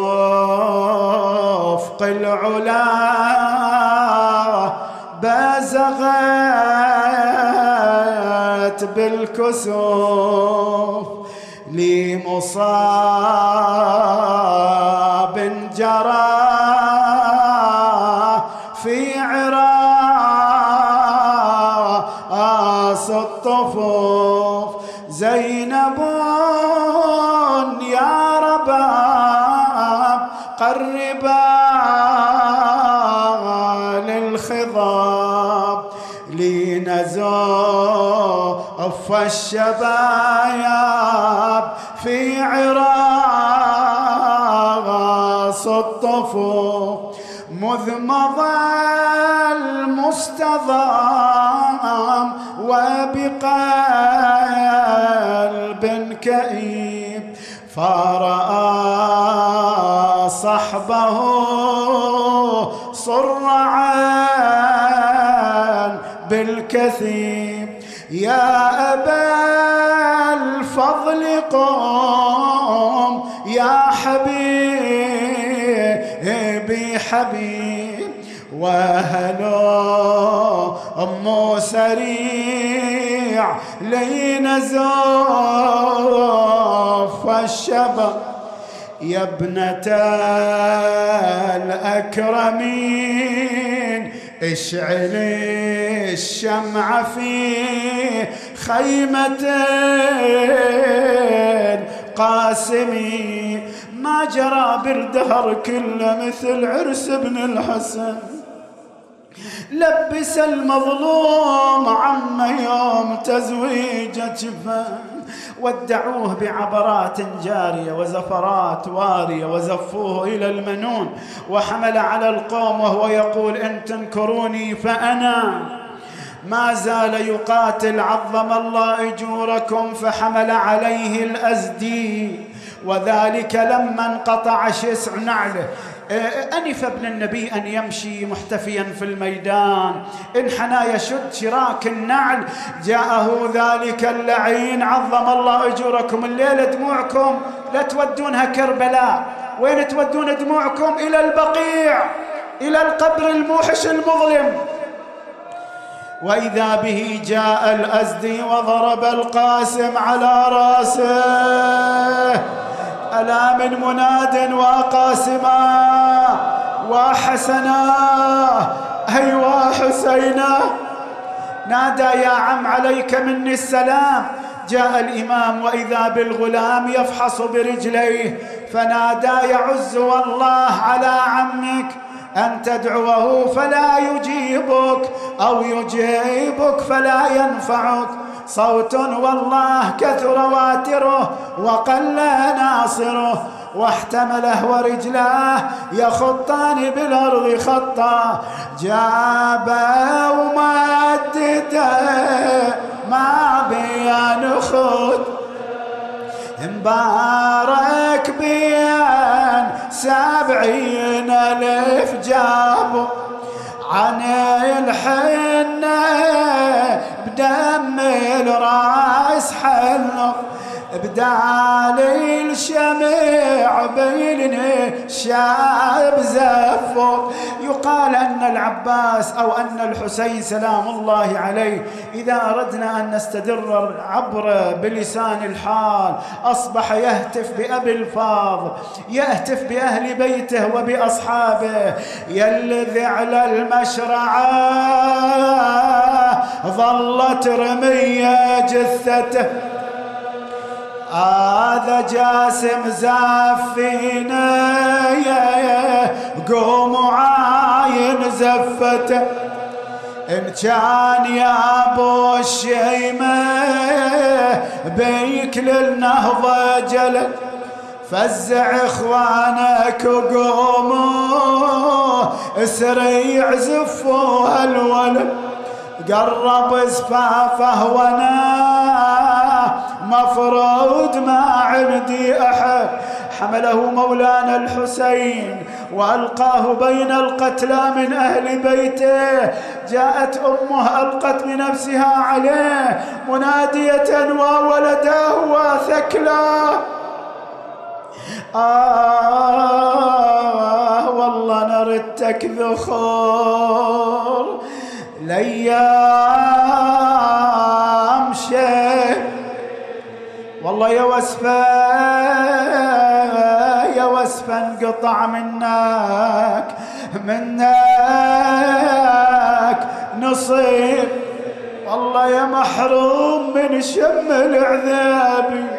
أفق العلا بازغت بالكسوف لمصاب جرى في عراس الطفوف. زينب يا رباب قربا للخضاب لنزف الشبايب في عراس الطفوف. مذ مضى المستضام وبقلب كئيب فرأى صحبه صرعا بالكثيب. يا أبا الفضل قم يا حبيبي حبيب. وهلو أم سريع لينزف الشباب. يا ابنة الأكرمين اشعلي الشمع في خيمة القاسمي. ما جرى بالدهر كله مثل عرس ابن الحسن. لبس المظلوم عم يوم تزويجة جفان. ودعوه بعبرات جارية وزفرات وارية وزفوه إلى المنون. وحمل على القوم وهو يقول إن تنكروني فأنا ما زال يقاتل عظم الله أجوركم. فحمل عليه الأزدي وذلك لما انقطع شسع نعله. أنف ابن النبي أن يمشي محتفيا في الميدان، انحنى يشد شراك النعل. جاءه ذلك اللعين عظم الله أجوركم الليلة دموعكم لا تودونها كربلاء. وين تودون دموعكم؟ إلى البقيع، إلى القبر الموحش المظلم. وإذا به جاء الأزدي وضرب القاسم على راسه. ألا من مناد وقاسما وحسنا أيوا حسينا. نادى يا عم عليك مني السلام. جاء الإمام وإذا بالغلام يفحص برجليه فنادى يعز والله على عمك أن تدعوه فلا يجيبك أو يجيبك فلا ينفعك. صوت والله كثر واتره وقل ناصره. واحتمله ورجلاه يخطان بالأرض خطا. جابه ومدده ما بيان خط. مبارك بيان سبعين ألف جابوا عن الحنة بدم الراس حلو. بدال الشمع بين الشاب زفوا. يقال أن العباس أو أن الحسين سلام الله عليه إذا أردنا أن نستدر العبر بلسان الحال أصبح يهتف بأبي الفاضل، يهتف بأهل بيته وبأصحابه. يلذ على المشرعة ظلت رمية جثته هذا جاسم زافينا قوم عاين زفته إن كان يا أبو الشيمة بيك للنهضة جلد فزع إخوانك وقوموا سريع زفوا هالولد قرب زفافه وانا مفروض ما عندي أحد حمله مولانا الحسين وألقاه بين القتلى من أهل بيته. جاءت أمه ألقت بنفسها عليه منادية وولداه وثكلا آه والله نردتك ذخور ليام شيء والله يا وسفة يا وسفة انقطع منك منك نصيب والله يا محروم من شم العذاب.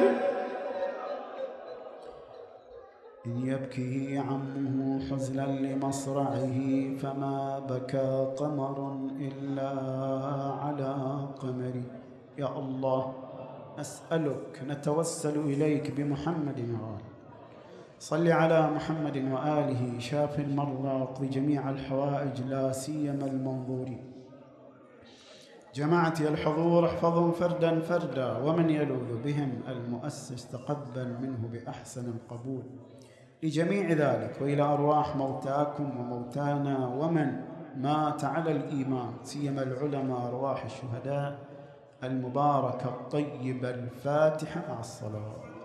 إن يبكي عمه حزنا لمصرعه فما بكى قمر إلا على قمري. يا الله نسألك نتوسل إليك بمحمد وآله صل على محمد وآله شاف المرضى واقض جميع الحوائج لا سيما المنظورين. جماعتي الحضور احفظهم فردا فردا ومن يلوذ بهم المؤسس تقبل منه بأحسن القبول لجميع ذلك وإلى أرواح موتاكم وموتانا ومن مات على الإيمان سيما العلماء أرواح الشهداء المباركة الطيبة الفاتحة مع الصلاة.